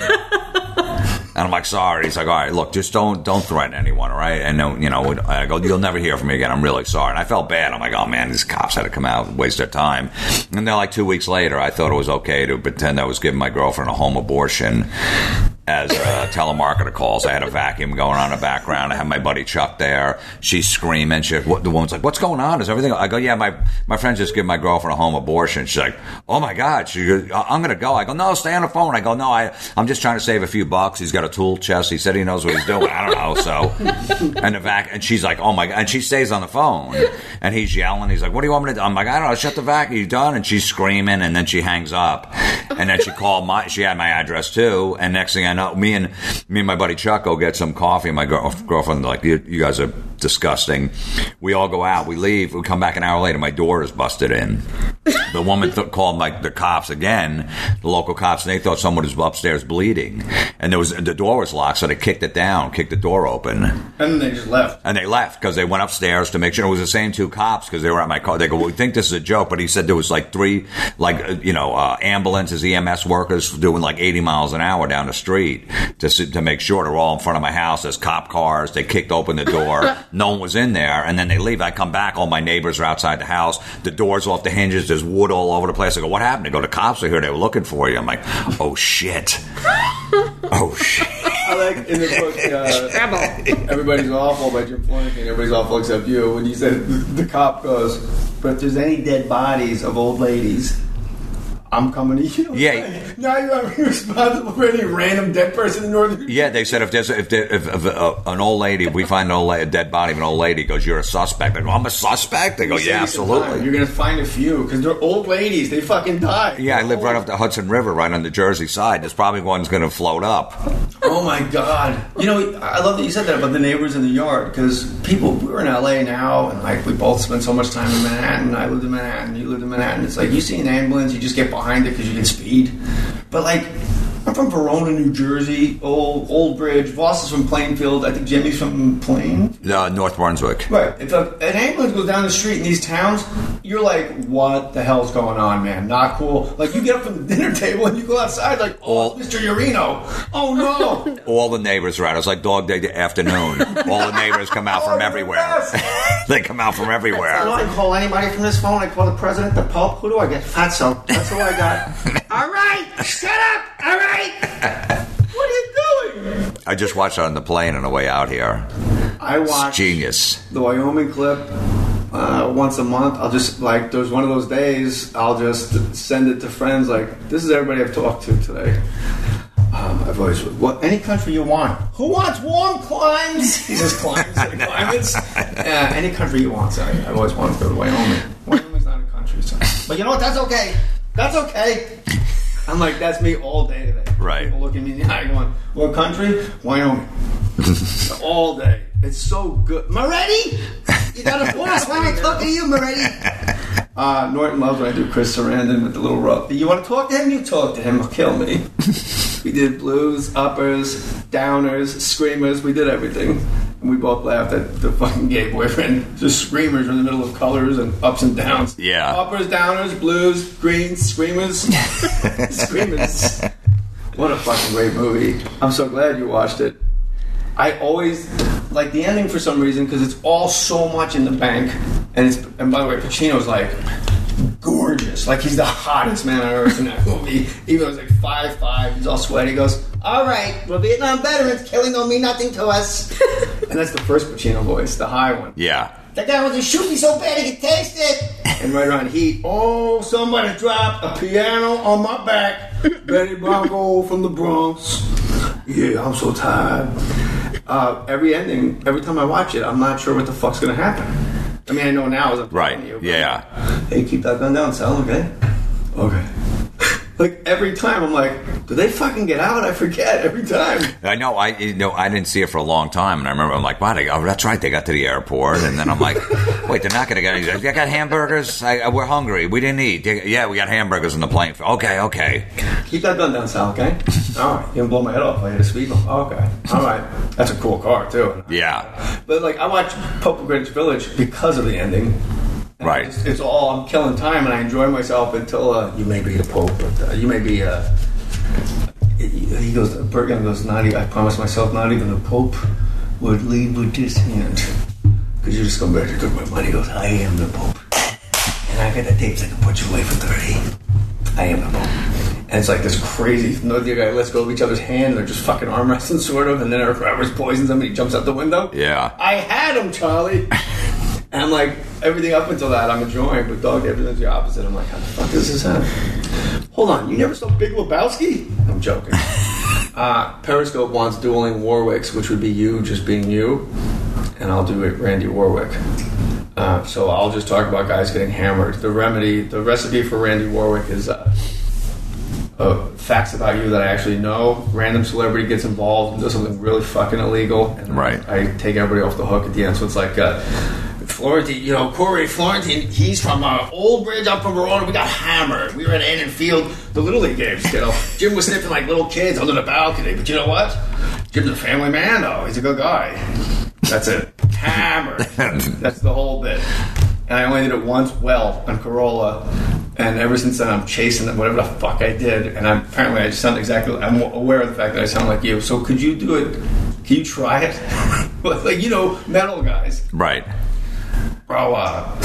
And I'm like, sorry. He's like, all right, look, just don't threaten anyone, all right? And I go, you'll never hear from me again. I'm really sorry. And I felt bad. I'm like, oh man, these cops had to come out and waste their time. And then like 2 weeks later, I thought it was okay to pretend I was giving my girlfriend a home abortion as a telemarketer calls. I had a vacuum going on in the background. I had my buddy Chuck there. She's screaming. The woman's like, what's going on? Is everything? I go, yeah, my friend just gave my girlfriend a home abortion. She's like, oh my God. She goes, I'm going to go. I go, no, stay on the phone. I go, no, I'm just trying to save a few bucks. He's got a tool chest. He said he knows what he's doing. I don't know. So, and she's like, oh my God. And she stays on the phone and he's yelling. He's like, what do you want me to do? I'm like, I don't know. Shut the vacuum. You done? And she's screaming. And then she hangs up. And then she had my address too. And next thing I know, me and my buddy Chuck go get some coffee. And my girlfriend like, you guys are disgusting. We all go out. We leave. We come back an hour later. My door is busted in. The woman called the cops again, the local cops, and they thought someone was upstairs bleeding. And the door was locked, so they kicked the door open. And then they just left. And they left because they went upstairs to make sure it was the same two cops because they were at my car. They go, well, we think this is a joke, but he said there was like three, ambulances, EMS workers doing like 80 miles an hour down the street to make sure they're all in front of my house. There's cop cars. They kicked open the door. No one was in there. And then they leave. I come back. All my neighbors are outside the house. The door's off the hinges. There's wood all over the place. I go, what happened? They go, the cops are here. They were looking for you. I'm like, oh, shit. Oh, shit. I like in the book, Everybody's Awful by Jim Flanagan. Everybody's awful except you. When you said the cop goes, but if there's any dead bodies of old ladies, I'm coming to you. Yeah. Now you're responsible for any random dead person in Northern. Yeah, they said if an old lady, if we find a dead body of an old lady, goes, you're a suspect. I go, I'm a suspect? They go, yeah, absolutely. You're going to find a few because they're old ladies. They fucking die. Yeah, I live right off the Hudson River, right on the Jersey side. There's probably one's going to float up. Oh my God. I love that you said that about the neighbors in the yard because we're in LA now and like we both spend so much time in Manhattan. I lived in Manhattan. You lived in Manhattan. It's like you see an ambulance, you just get behind it because you can speed. But like, I'm from Verona, New Jersey, Old Bridge. Voss is from Plainfield. I think Jimmy's from Plain. North Brunswick. Right. If an ambulance goes down the street in these towns, you're like, what the hell's going on, man? Not cool. Like, you get up from the dinner table and you go outside like, Mr. Urino. Oh, no. All the neighbors are out. It's like Dog Day afternoon. All the neighbors come out from everywhere. They come out from everywhere. I don't call anybody from this phone. I call the president, the Pope. Who do I get? That's who I got. All right. Shut up. All right. What are you doing? I just watched it on the plane on the way out here. I watch genius. The Wyoming clip once a month. I'll just there's one of those days I'll just send it to friends like, this is everybody I've talked to today. I've always any country you want. Who wants warm climes? He says climates. Any country you want. Sorry, I've always wanted to go to Wyoming. Wyoming's not a country, so. But you know what? That's okay. That's okay. I'm like, that's me all day today. Right. People look at me in the eye going, what country? Wyoming. All day. It's so good. Moretti? You got a force. Why am I talking to you, Moretti? Norton loves when I do Chris Sarandon with the little rub. You want to talk to him? You talk to him. He'll kill me. We did blues, uppers, downers, screamers. We did everything. And we both laughed at the fucking gay boyfriend. Just screamers in the middle of colors and ups and downs. Yeah. Uppers, downers, blues, greens, screamers. Screamers. What a fucking great movie. I'm so glad you watched it. I always like the ending for some reason because it's all so much in the bank. And by the way, Pacino's like gorgeous. Like he's the hottest man on earth in that movie. Even though he's like 5'5", he's all sweaty. He goes, all right, we're Vietnam veterans. Killing don't mean nothing to us. And that's the first Pacino voice, the high one. Yeah. That guy wants to shoot me so bad he can taste it. And right around Heat, somebody dropped a piano on my back. Betty Bronco from the Bronx. Yeah, I'm so tired. every time I watch it, I'm not sure what the fuck's gonna happen. I mean, I know now as I'm talking to you. Yeah. Hey, keep that gun down, Sal. Okay. Okay. Like every time, I'm like, do they fucking get out? I forget every time. I know. I didn't see it for a long time, and I remember I'm like, wow, that's right. They got to the airport, and then I'm like, wait, they're not going to get. They got hamburgers. We're hungry. We didn't eat. Yeah, we got hamburgers on the plane. Okay. Keep that gun down, Sal. Okay. All right. You gonna blow my head off? I hit a speed bump. Okay. All right. That's a cool car too. Yeah. But like, I watch Pope of Greenwich Village because of the ending. And right. It's all, I'm killing time and I enjoy myself until you may be the Pope, but you may be, he goes, Bergen goes, I promise myself not even the Pope would lead with this hand. Because you're just going back to took my money. He goes, I am the Pope. And I got the tapes that can put you away for 30. I am the Pope. And it's like this crazy, no, the guy lets go of each other's hand and they're just fucking arm wrestling sort of, and then Eric Roberts poisons him and he jumps out the window. Yeah. I had him, Charlie. And I'm like, everything up until that I'm enjoying, but dog, everything's the opposite. I'm like, how the fuck does this happen? Hold on, you never saw Big Lebowski? I'm joking. Periscope wants dueling Warwicks, which would be you just being you, and I'll do it Randy Warwick. So I'll just talk about guys getting hammered. The recipe for Randy Warwick is facts about you that I actually know. Random celebrity gets involved and does something really fucking illegal, and right. I take everybody off the hook at the end. So it's like Florentine, Corey Florentine, he's from Old Bridge up from Verona. We got hammered. We were at Annan Field, the Little League games, Jim was sniffing like little kids under the balcony. But you know what? Jim's a family man, though. He's a good guy. That's it. Hammered. That's the whole bit. And I only did it once on Corolla. And ever since then, I'm chasing whatever the fuck I did. And apparently I just sound I'm aware of the fact that I sound like you. So could you do it? Can you try it? Like, metal guys. Right. Bro,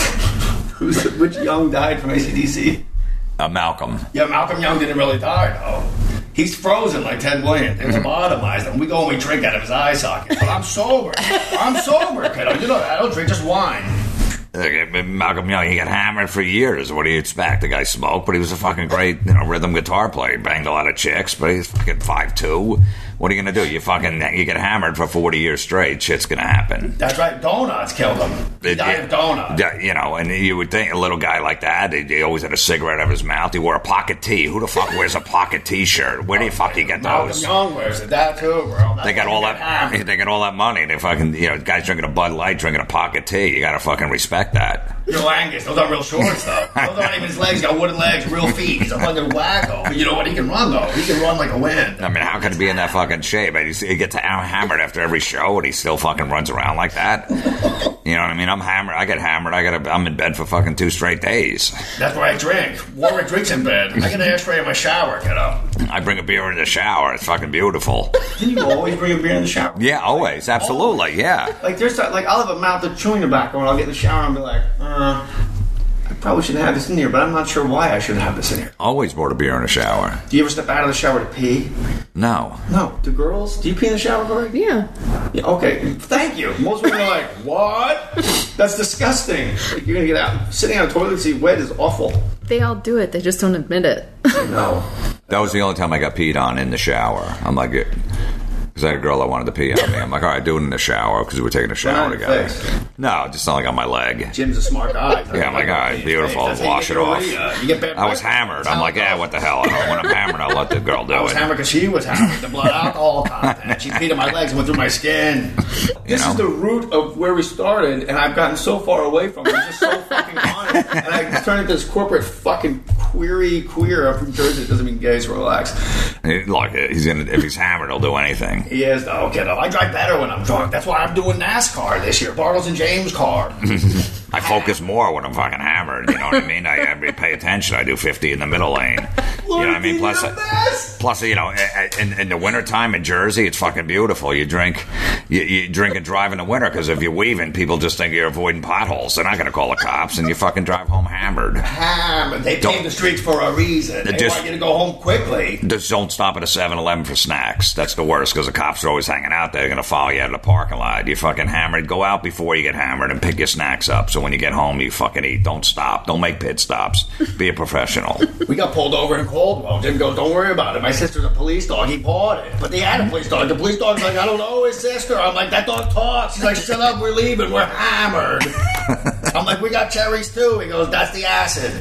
which Young died from AC/DC? Malcolm. Yeah, Malcolm Young didn't really die, though. He's frozen like Ted Williams. They lobotomized him. We go and we drink out of his eye socket. But I'm sober. Kiddo. You know that. I don't drink, just wine. Malcolm Young, he got hammered for years. What do you expect? The guy smoked, but he was a fucking great, rhythm guitar player. He banged a lot of chicks, but he's fucking 5'2". What are you gonna do? You get hammered for 40 years straight. Shit's gonna happen. That's right. Donuts killed him. He died of donuts. And you would think a little guy like that, he always had a cigarette out of his mouth. He wore a pocket tee. Who the fuck wears a pocket T-shirt? Where the fuck you get those? Malcolm Young wears it. That too, bro. They got all that money. They fucking, guys drinking a Bud Light, drinking a pocket tea. You gotta fucking respect that. Yo, Angus, those aren't real shorts, though. Those aren't even his legs. He's got wooden legs, real feet. He's a fucking wacko. But you know what? He can run, though. He can run like a wind. I mean, how can he be in that fucking shape? He gets hammered after every show, and he still fucking runs around like that. You know what I mean? I'm hammered. I get hammered. I'm in bed for fucking 2 straight days. That's why I drink. Warwick drinks in bed. I get an ashtray in my shower, kiddo. I bring a beer in the shower. It's fucking beautiful. Can you always bring a beer in the shower? Yeah, always. Absolutely, always. Yeah. Like, I'll have a mouth of chewing tobacco, and I'll get in the shower and be like, I probably shouldn't have this in here, but I'm not sure why I should have this in here. Always brought a beer in the shower. Do you ever step out of the shower to pee? No. Do girls? Do you pee in the shower, Corey? Yeah. Okay, thank you. Most women are like, what? That's disgusting. Like, you're going to get out. Sitting on a toilet seat wet is awful. They all do it. They just don't admit it. No. That was the only time I got peed on in the shower. I'm like, because I had a girl that wanted to pee on me. I'm like, all right, do it in the shower, because we were taking a shower together. No, just not like on my leg. Jim's a smart guy. Yeah, I'm like, all right, beautiful. Wash it off. I was hammered. I'm like, yeah, what the hell? When I'm hammered, I'll let the girl do it. I was hammered because she was hammered. The blood alcohol content. She peed on my legs and went through my skin. This is the root of where we started, and I've gotten so far away from it. It's just so fucking fun. And I turned into this corporate fucking queer. I'm from Jersey. It doesn't mean gay, so relax. Look, if he's hammered, he'll do anything. He is, though, kiddo. I drive better when I'm drunk. That's why I'm doing NASCAR this year. Bartles and James car. I focus more when I'm fucking hammered. You know what I mean? I pay attention. I do 50 in the middle lane. You know what I mean? Plus, in the wintertime in Jersey, it's fucking beautiful. You drink and drive in the winter, because if you're weaving, people just think you're avoiding potholes. They're not going to call the cops, and you fucking drive home hammered. hammered. They paved the streets for a reason. They want you to go home quickly. Just don't stop at a 7-Eleven for snacks. That's the worst, because the cops are always hanging out there. They're going to follow you out of the parking lot. You fucking hammered. Go out before you get hammered and pick your snacks up. So when you get home, you fucking eat. Don't stop. Don't make pit stops. Be a professional. We got pulled over in Caldwell. Jim goes, don't worry about it. My sister's a police dog. He bought it. But they had a police dog. The police dog's like, I don't know his sister. I'm like, that dog talks. He's like, shut up, we're leaving. We're hammered. I'm like, we got cherries too. He goes, that's the acid.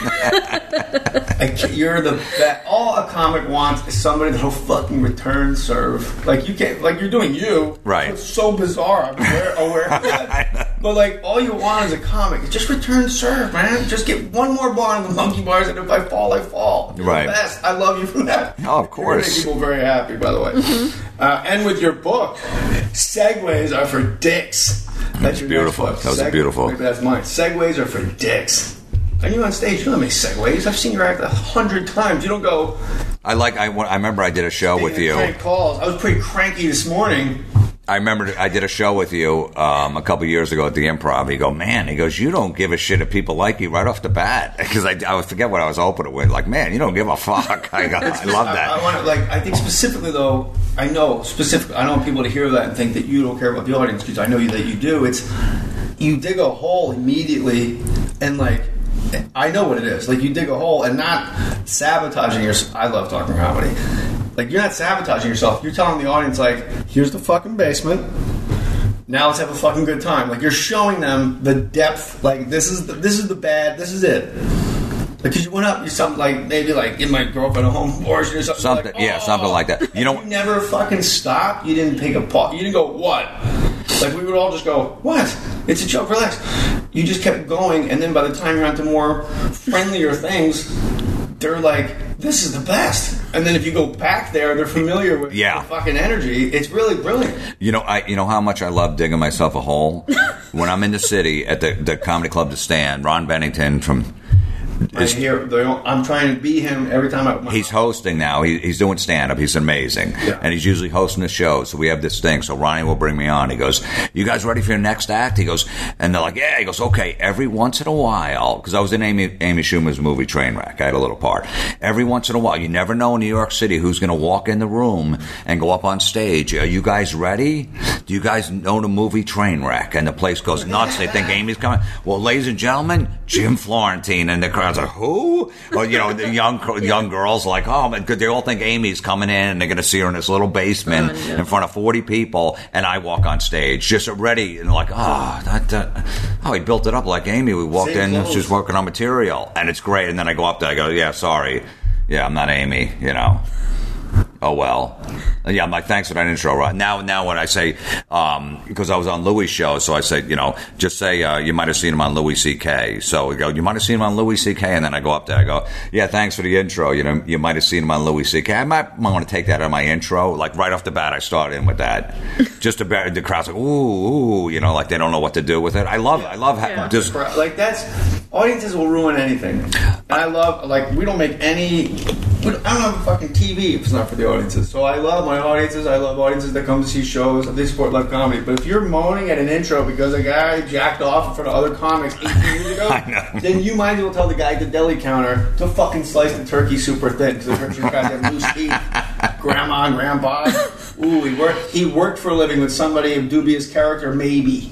You're the best. All a comic wants is somebody that'll fucking return serve. Like, you can't, like, you're doing you. Right. It's so bizarre. I'm aware of that. But, like, all you want as a comic is just return serve, man. Just get one more bar in the monkey bars, and if I fall, I fall. You're the best. I love you for that. Oh, of course. You're making people very happy, by the way. And with your book, segues are for dicks. That's beautiful. That was beautiful. Maybe that's mine. Segues are for dicks. Are you on stage? You don't make segues. I've seen you act 100 times. You don't go. I remember I did a show with you. Calls. I was pretty cranky this morning. I remember I did a show with you a couple years ago at the Improv. He goes, you don't give a shit if people like you right off the bat. Because I would forget what I was opening with. Like, man, you don't give a fuck. I love that. I think specifically, though, I don't want people to hear that and think that you don't care about the audience, because I know that you do. It's, you dig a hole immediately, and, like, I know what it is. Like, you dig a hole and not sabotaging yourself. I love talking comedy. Like, you're not sabotaging yourself. You're telling the audience, like, here's the fucking basement. Now let's have a fucking good time. Like, you're showing them the depth. Like, this is the bad. This is it. Because you went up, you something like, maybe like, in my girlfriend a home abortion or something. Like, yeah, something like that. You never fucking stopped. You didn't take a pause. You didn't go, what? Like, we would all just go, what? It's a joke, relax. You just kept going, and then by the time you're onto more friendlier things, they're like, this is the best. And then if you go back there, they're familiar with the fucking energy. It's really brilliant. You know how much I love digging myself a hole? When I'm in the city at the Comedy Club to Stand, Ron Bennington from... I'm trying to be him every time he's hosting now. He's doing stand-up. He's amazing. Yeah. And he's usually hosting the show. So we have this thing. So Ronnie will bring me on. He goes, you guys ready for your next act? He goes, and they're like, yeah. He goes, okay, every once in a while, because I was in Amy Schumer's movie Trainwreck. I had a little part. Every once in a while, you never know in New York City who's going to walk in the room and go up on stage. Are you guys ready? Do you guys know the movie Trainwreck? And the place goes nuts. They think Amy's coming. Well, ladies and gentlemen, Jim Florentine. And the crowd's like, who? Or, the young girls are like, oh, they all think Amy's coming in and they're going to see her in this little basement in front of 40 people. And I walk on stage just ready. And like, he built it up like Amy. We walked in and she was working on material. And it's great. And then I go up there. I go, yeah, sorry. Yeah, I'm not Amy, Oh, well. Yeah, I'm like, thanks for that intro, Rod. Now when I say, because I was on Louis' show, so I say, just say, you might have seen him on Louis C.K. So we go, you might have seen him on Louis C.K. And then I go up there, I go, yeah, thanks for the intro. You might have seen him on Louis C.K. I might want to take that out of my intro. Like, right off the bat, I started in with that. Just to the crowd's like, ooh, like they don't know what to do with it. I love just... Like, audiences will ruin anything. And I love, like, we don't make any... I don't have a fucking TV if it's not for the audiences. So I love my audiences. I love audiences that come to see shows. They support live comedy. But if you're moaning at an intro because a guy jacked off in front of other comics 18 years ago, then you might as well tell the guy at the deli counter to fucking slice the turkey super thin, because the turkey guys have loose teeth. Grandma and grandpa. Ooh, he worked for a living with somebody of dubious character, maybe.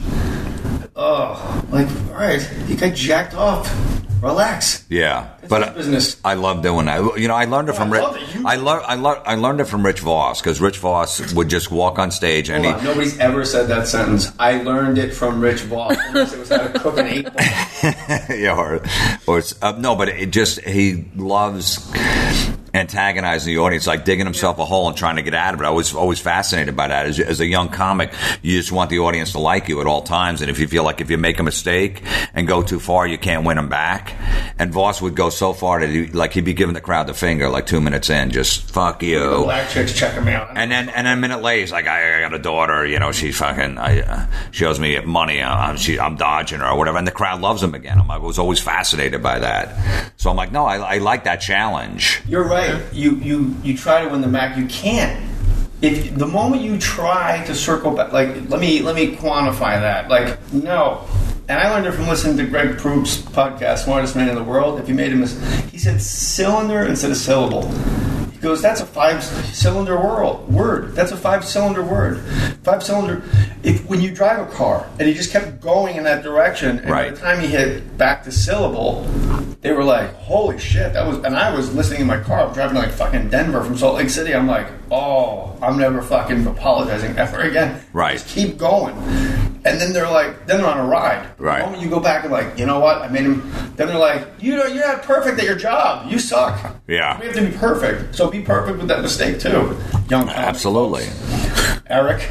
Oh, like, all right, he got jacked off. Relax. Yeah, it's but business. I love doing that. I learned it from Rich. I learned it from Rich Voss, because Rich Voss would just walk on stage and nobody's ever said that sentence. I learned it from Rich Voss. Unless it was how to cook an 8-ball. Yeah, no, but he loves antagonizing the audience, like digging himself a hole and trying to get out of it. I was always fascinated by that. As a young comic, you just want the audience to like you at all times, and if you feel like if you make a mistake and go too far, you can't win them back. And Voss would go so far that he'd be giving the crowd the finger like 2 minutes in, just fuck you. The black chicks check him out. And then a minute later, he's like, I got a daughter, she fucking she owes me money, I'm dodging her or whatever, and the crowd loves him again. I was always fascinated by that. So I'm like, no, I like that challenge. You're right. You try to win the Mac, you can't. If the moment you try to circle back, like, let me quantify that. Like, no, and I learned it from listening to Greg Proup's podcast, Smartest Man in the World. If you made a mistake, he said cylinder instead of syllable. He goes, that's a 5-cylinder word. That's a 5-cylinder word. 5-cylinder. When you drive a car and he just kept going in that direction, and by the time he hit back to syllable, they were like, holy shit, that was. And I was listening in my car. I'm driving to like fucking Denver from Salt Lake City. I'm like, oh, I'm never fucking apologizing ever again. Right. Just keep going. And then they're like, then they're on a ride. Right. The moment you go back and like, you know what, I made him. Then they're like, you're not perfect at your job. You suck. Yeah. We have to be perfect. So be perfect with that mistake too. Young. Absolutely. Eric,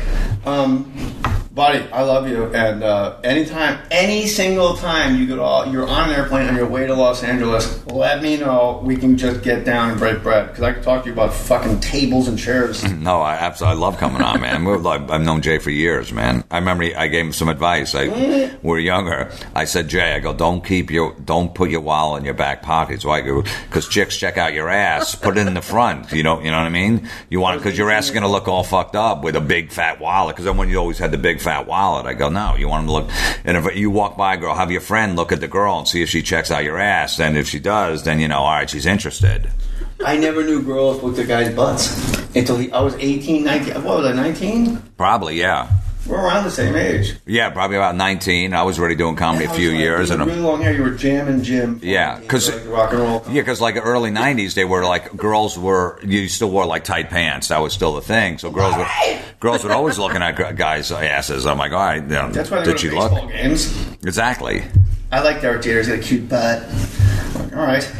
buddy, I love you. And anytime, any single time you're on an airplane on your way to Los Angeles, let me know. We can just get down and break bread, because I can talk to you about fucking tables and chairs. No, I love coming on, man. I've known Jay for years, man. I remember I gave him some advice. We were younger. I said, Jay, I go, don't put your wallet in your back pocket. So I go, because chicks check out your ass, put it in the front. You know what I mean? You want it because your ass is going to look all fucked up with a big fat wallet. Because then when you always had the big fat wallet, I go, no, you want them to look. And if you walk by a girl, have your friend look at the girl and see if she checks out your ass. And if she does, then all right, she's interested. I never knew girls looked at guys' butts until I was 18, 19. What was I, 19? Probably, yeah. We're around the same age. Yeah, probably about 19. I was already doing comedy a few years. You had really long hair. You were jamming Jim. Yeah, because like rock and roll. Yeah, because like early 90s, they were like you still wore like tight pants. That was still the thing. So girls would always looking at guys' asses. I'm like, all right, that's why they go to baseball games. Exactly. I like Derek Jeter. He's got a cute butt. I'm like, all right.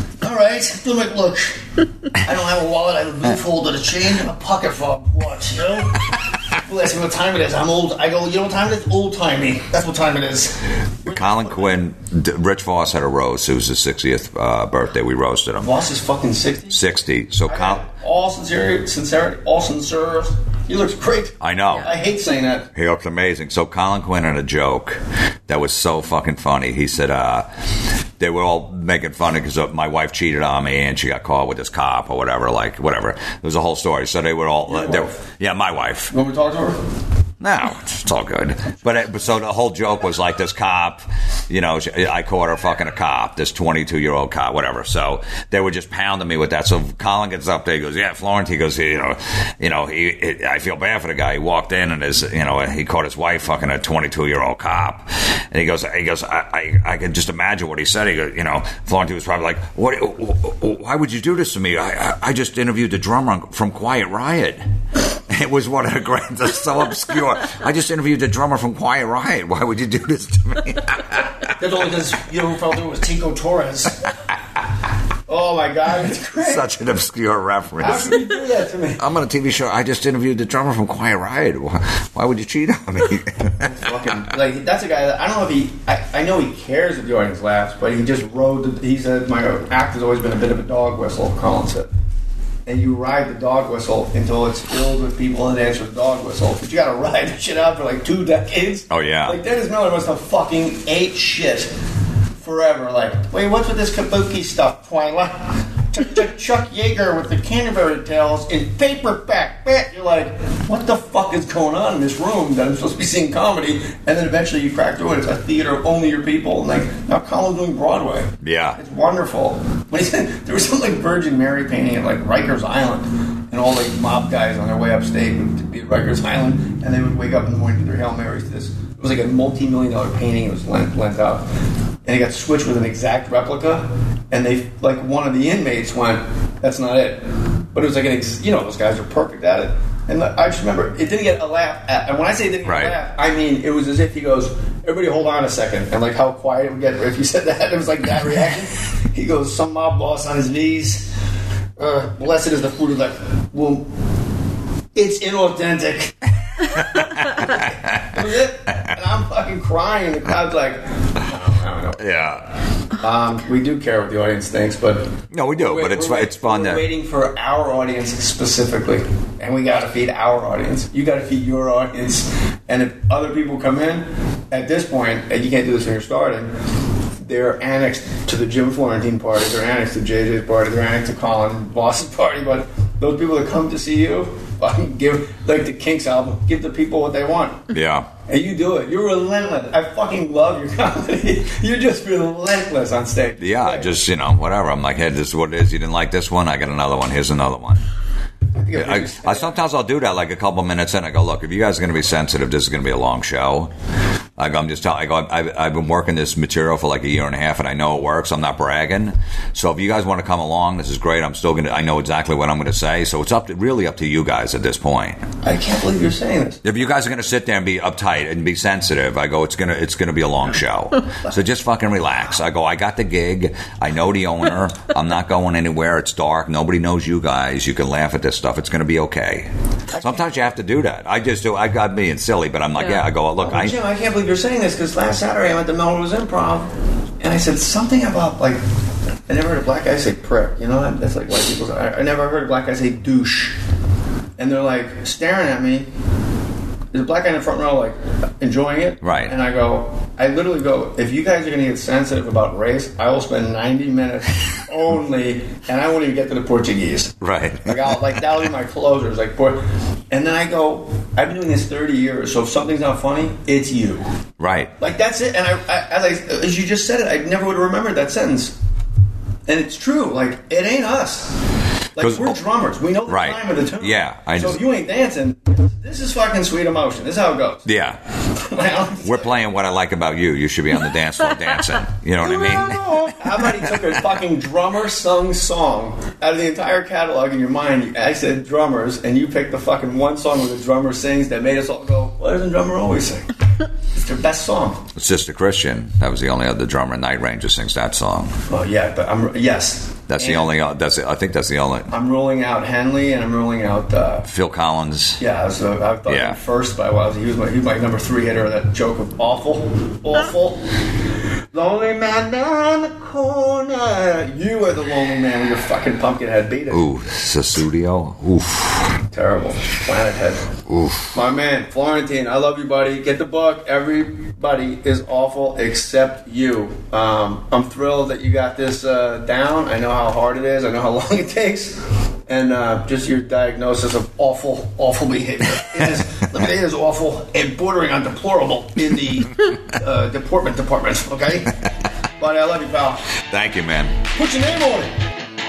Do like, look, I don't have a wallet, I have a billfold and a chain and a pocket fob. What, People ask me what time it is. I'm old. I go, you know what time it is? Old-timey. That's what time it is. Colin Quinn, Rich Voss had a roast. It was his 60th birthday. We roasted him. Voss is fucking 60? 60. So all sincerity, all sincere. He looks great. I know. I hate saying that. He looks amazing. So Colin Quinn had a joke that was so fucking funny. He said, they were all making fun of because my wife cheated on me and she got caught with this cop or whatever. There was a whole story. So they were all, my wife. You want me to talk to her? No, it's all good. But so the whole joke was like this cop, I caught her fucking a cop, this 22-year-old cop, whatever. So they were just pounding me with that. So Colin gets up there, he goes, yeah, Florent, he goes, I feel bad for the guy. He walked in and he caught his wife fucking a 22-year-old cop. And he goes, I can just imagine what he said. He goes, Florent, he was probably like, why would you do this to me? I just interviewed the drummer from Quiet Riot. It was one of the great, so obscure. I just interviewed the drummer from Quiet Riot. Why would you do this to me? That's only because who fell through was Tico Torres. Oh my God, it's great. Such an obscure reference. How could you do that to me? I'm on a TV show. I just interviewed the drummer from Quiet Riot. Why would you cheat on me? That's a guy that I don't know if I know he cares if the audience laughs, but he just he said my act has always been a bit of a dog whistle, Colin said. And you ride the dog whistle until it's filled with people that answer the dog whistle. But you gotta ride the shit out for like 2 decades. Oh, yeah. Like, Dennis Miller must have fucking ate shit forever. Like, wait, what's with this kabuki stuff, Twilight? Chuck Yeager with the Canterbury Tales in paperback. You're like, what the fuck is going on in this room that I'm supposed to be seeing comedy? And then eventually you crack through it. It's a theater of only your people. And now Colin's doing Broadway. Yeah. It's wonderful. When he said there was some Virgin Mary painting at Rikers Island, and all mob guys on their way upstate would be at Rikers Island, and they would wake up in the morning to their Hail Marys to this. It was like a multi-million-dollar painting. It was lent out. And it got switched with an exact replica, and they, one of the inmates went, that's not it. But it was like those guys are perfect at it. And I just remember, it didn't get a laugh. And when I say it didn't get a laugh, I mean, it was as if he goes, everybody hold on a second. And how quiet it would get if you said that. It was like that reaction. He goes, some mob boss on his knees. Blessed is the fruit of that womb. It's inauthentic. That was it. And I'm fucking crying. The crowd's like, I don't know. Yeah. We do care what the audience thinks, but no, we do. But it's fun. We're waiting for our audience specifically, and we got to feed our audience. You got to feed your audience, and if other people come in at this point, and you can't do this when you're starting, they're annexed to the Jim Florentine party, they're annexed to JJ's party, they're annexed to Colin Voss's party, but those people that come to see you, fucking give, like the Kinks album, give the people what they want. Yeah. And you do it. You're relentless. I fucking love your comedy. You're just relentless on stage. Yeah, just, whatever. I'm like, hey, this is what it is. You didn't like this one? I got another one. Here's another one. Sometimes I'll do that like a couple minutes in. I go, look, if you guys are going to be sensitive, this is going to be a long show. I've been working this material for like a year and a half, and I know it works. I'm not bragging. So if you guys want to come along, this is great. I know exactly what I'm going to say. So it's really up to you guys at this point. I can't believe you're saying this. If you guys are going to sit there and be uptight and be sensitive, I go, it's going to be a long show. So just fucking relax. I go, I got the gig. I know the owner. I'm not going anywhere. It's dark. Nobody knows you guys. You can laugh at this stuff. It's going to be okay. Sometimes you have to do that. I just do. I got being silly, but I'm like, I go, look, Jim, I can't believe you're saying this, because last Saturday I went to Melrose Improv, and I said something about, like, I never heard a black guy say prick. You know, that's like white people say. I never heard a black guy say douche. And they're like staring at me. There's a black guy in the front row, like, enjoying it. Right. And I literally go, if you guys are going to get sensitive about race, I will spend 90 minutes only, and I won't even get to the Portuguese. Right. Like that'll be my closers. And then I go, I've been doing this 30 years, so if something's not funny, it's you. Right. Like, that's it. And as you just said it, I never would have remembered that sentence. And it's true. Like, it ain't us. Like, we're drummers. We know the time of the tune. Yeah. So if you ain't dancing, this is fucking Sweet Emotion. This is how it goes. Yeah. We're playing What I Like About You. You should be on the dance floor dancing. You know what I mean? How about he took a fucking drummer-sung song out of the entire catalog in your mind? I said drummers, and you picked the fucking one song where the drummer sings that made us all go, why doesn't the drummer always sing? It's their best song. Sister Christian. That was the only other drummer. Night Ranger sings that song. Oh, yeah. But yes. That's the only. I think that's the only. I'm ruling out Henley, and I'm ruling out Phil Collins. Yeah, so I thought him first, but he was my number 3 hitter. That joke of awful. Lonely man down the corner. You are the lonely man with your fucking pumpkin head. Beat it. Ooh, Sussudio. Oof. Terrible. Planet head. Oof. My man, Florentine, I love you, buddy. Get the book. Everybody is awful except you. I'm thrilled that you got this down. I know how hard it is. I know how long it takes. And just your diagnosis of awful behavior. It is awful and bordering on deplorable in the deportment department, okay? Buddy, I love you, pal. Thank you, man. Put your name on it.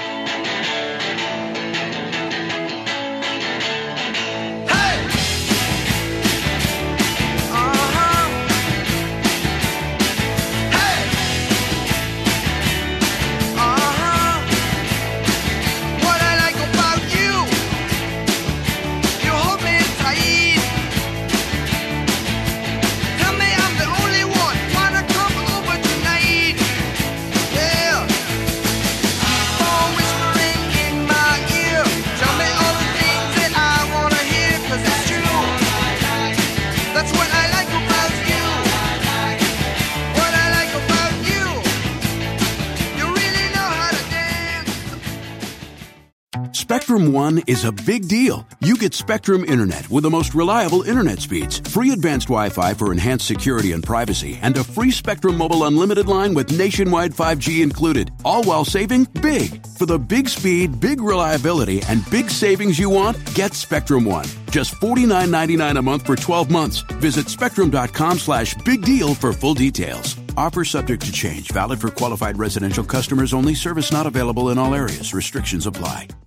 Spectrum One is a big deal. You get Spectrum Internet with the most reliable internet speeds, free advanced Wi-Fi for enhanced security and privacy, and a free Spectrum Mobile Unlimited line with nationwide 5G included, all while saving big. For the big speed, big reliability, and big savings you want, get Spectrum One. Just $49.99 a month for 12 months. Visit spectrum.com/big deal for full details. Offer subject to change. Valid for qualified residential customers only. Service not available in all areas. Restrictions apply.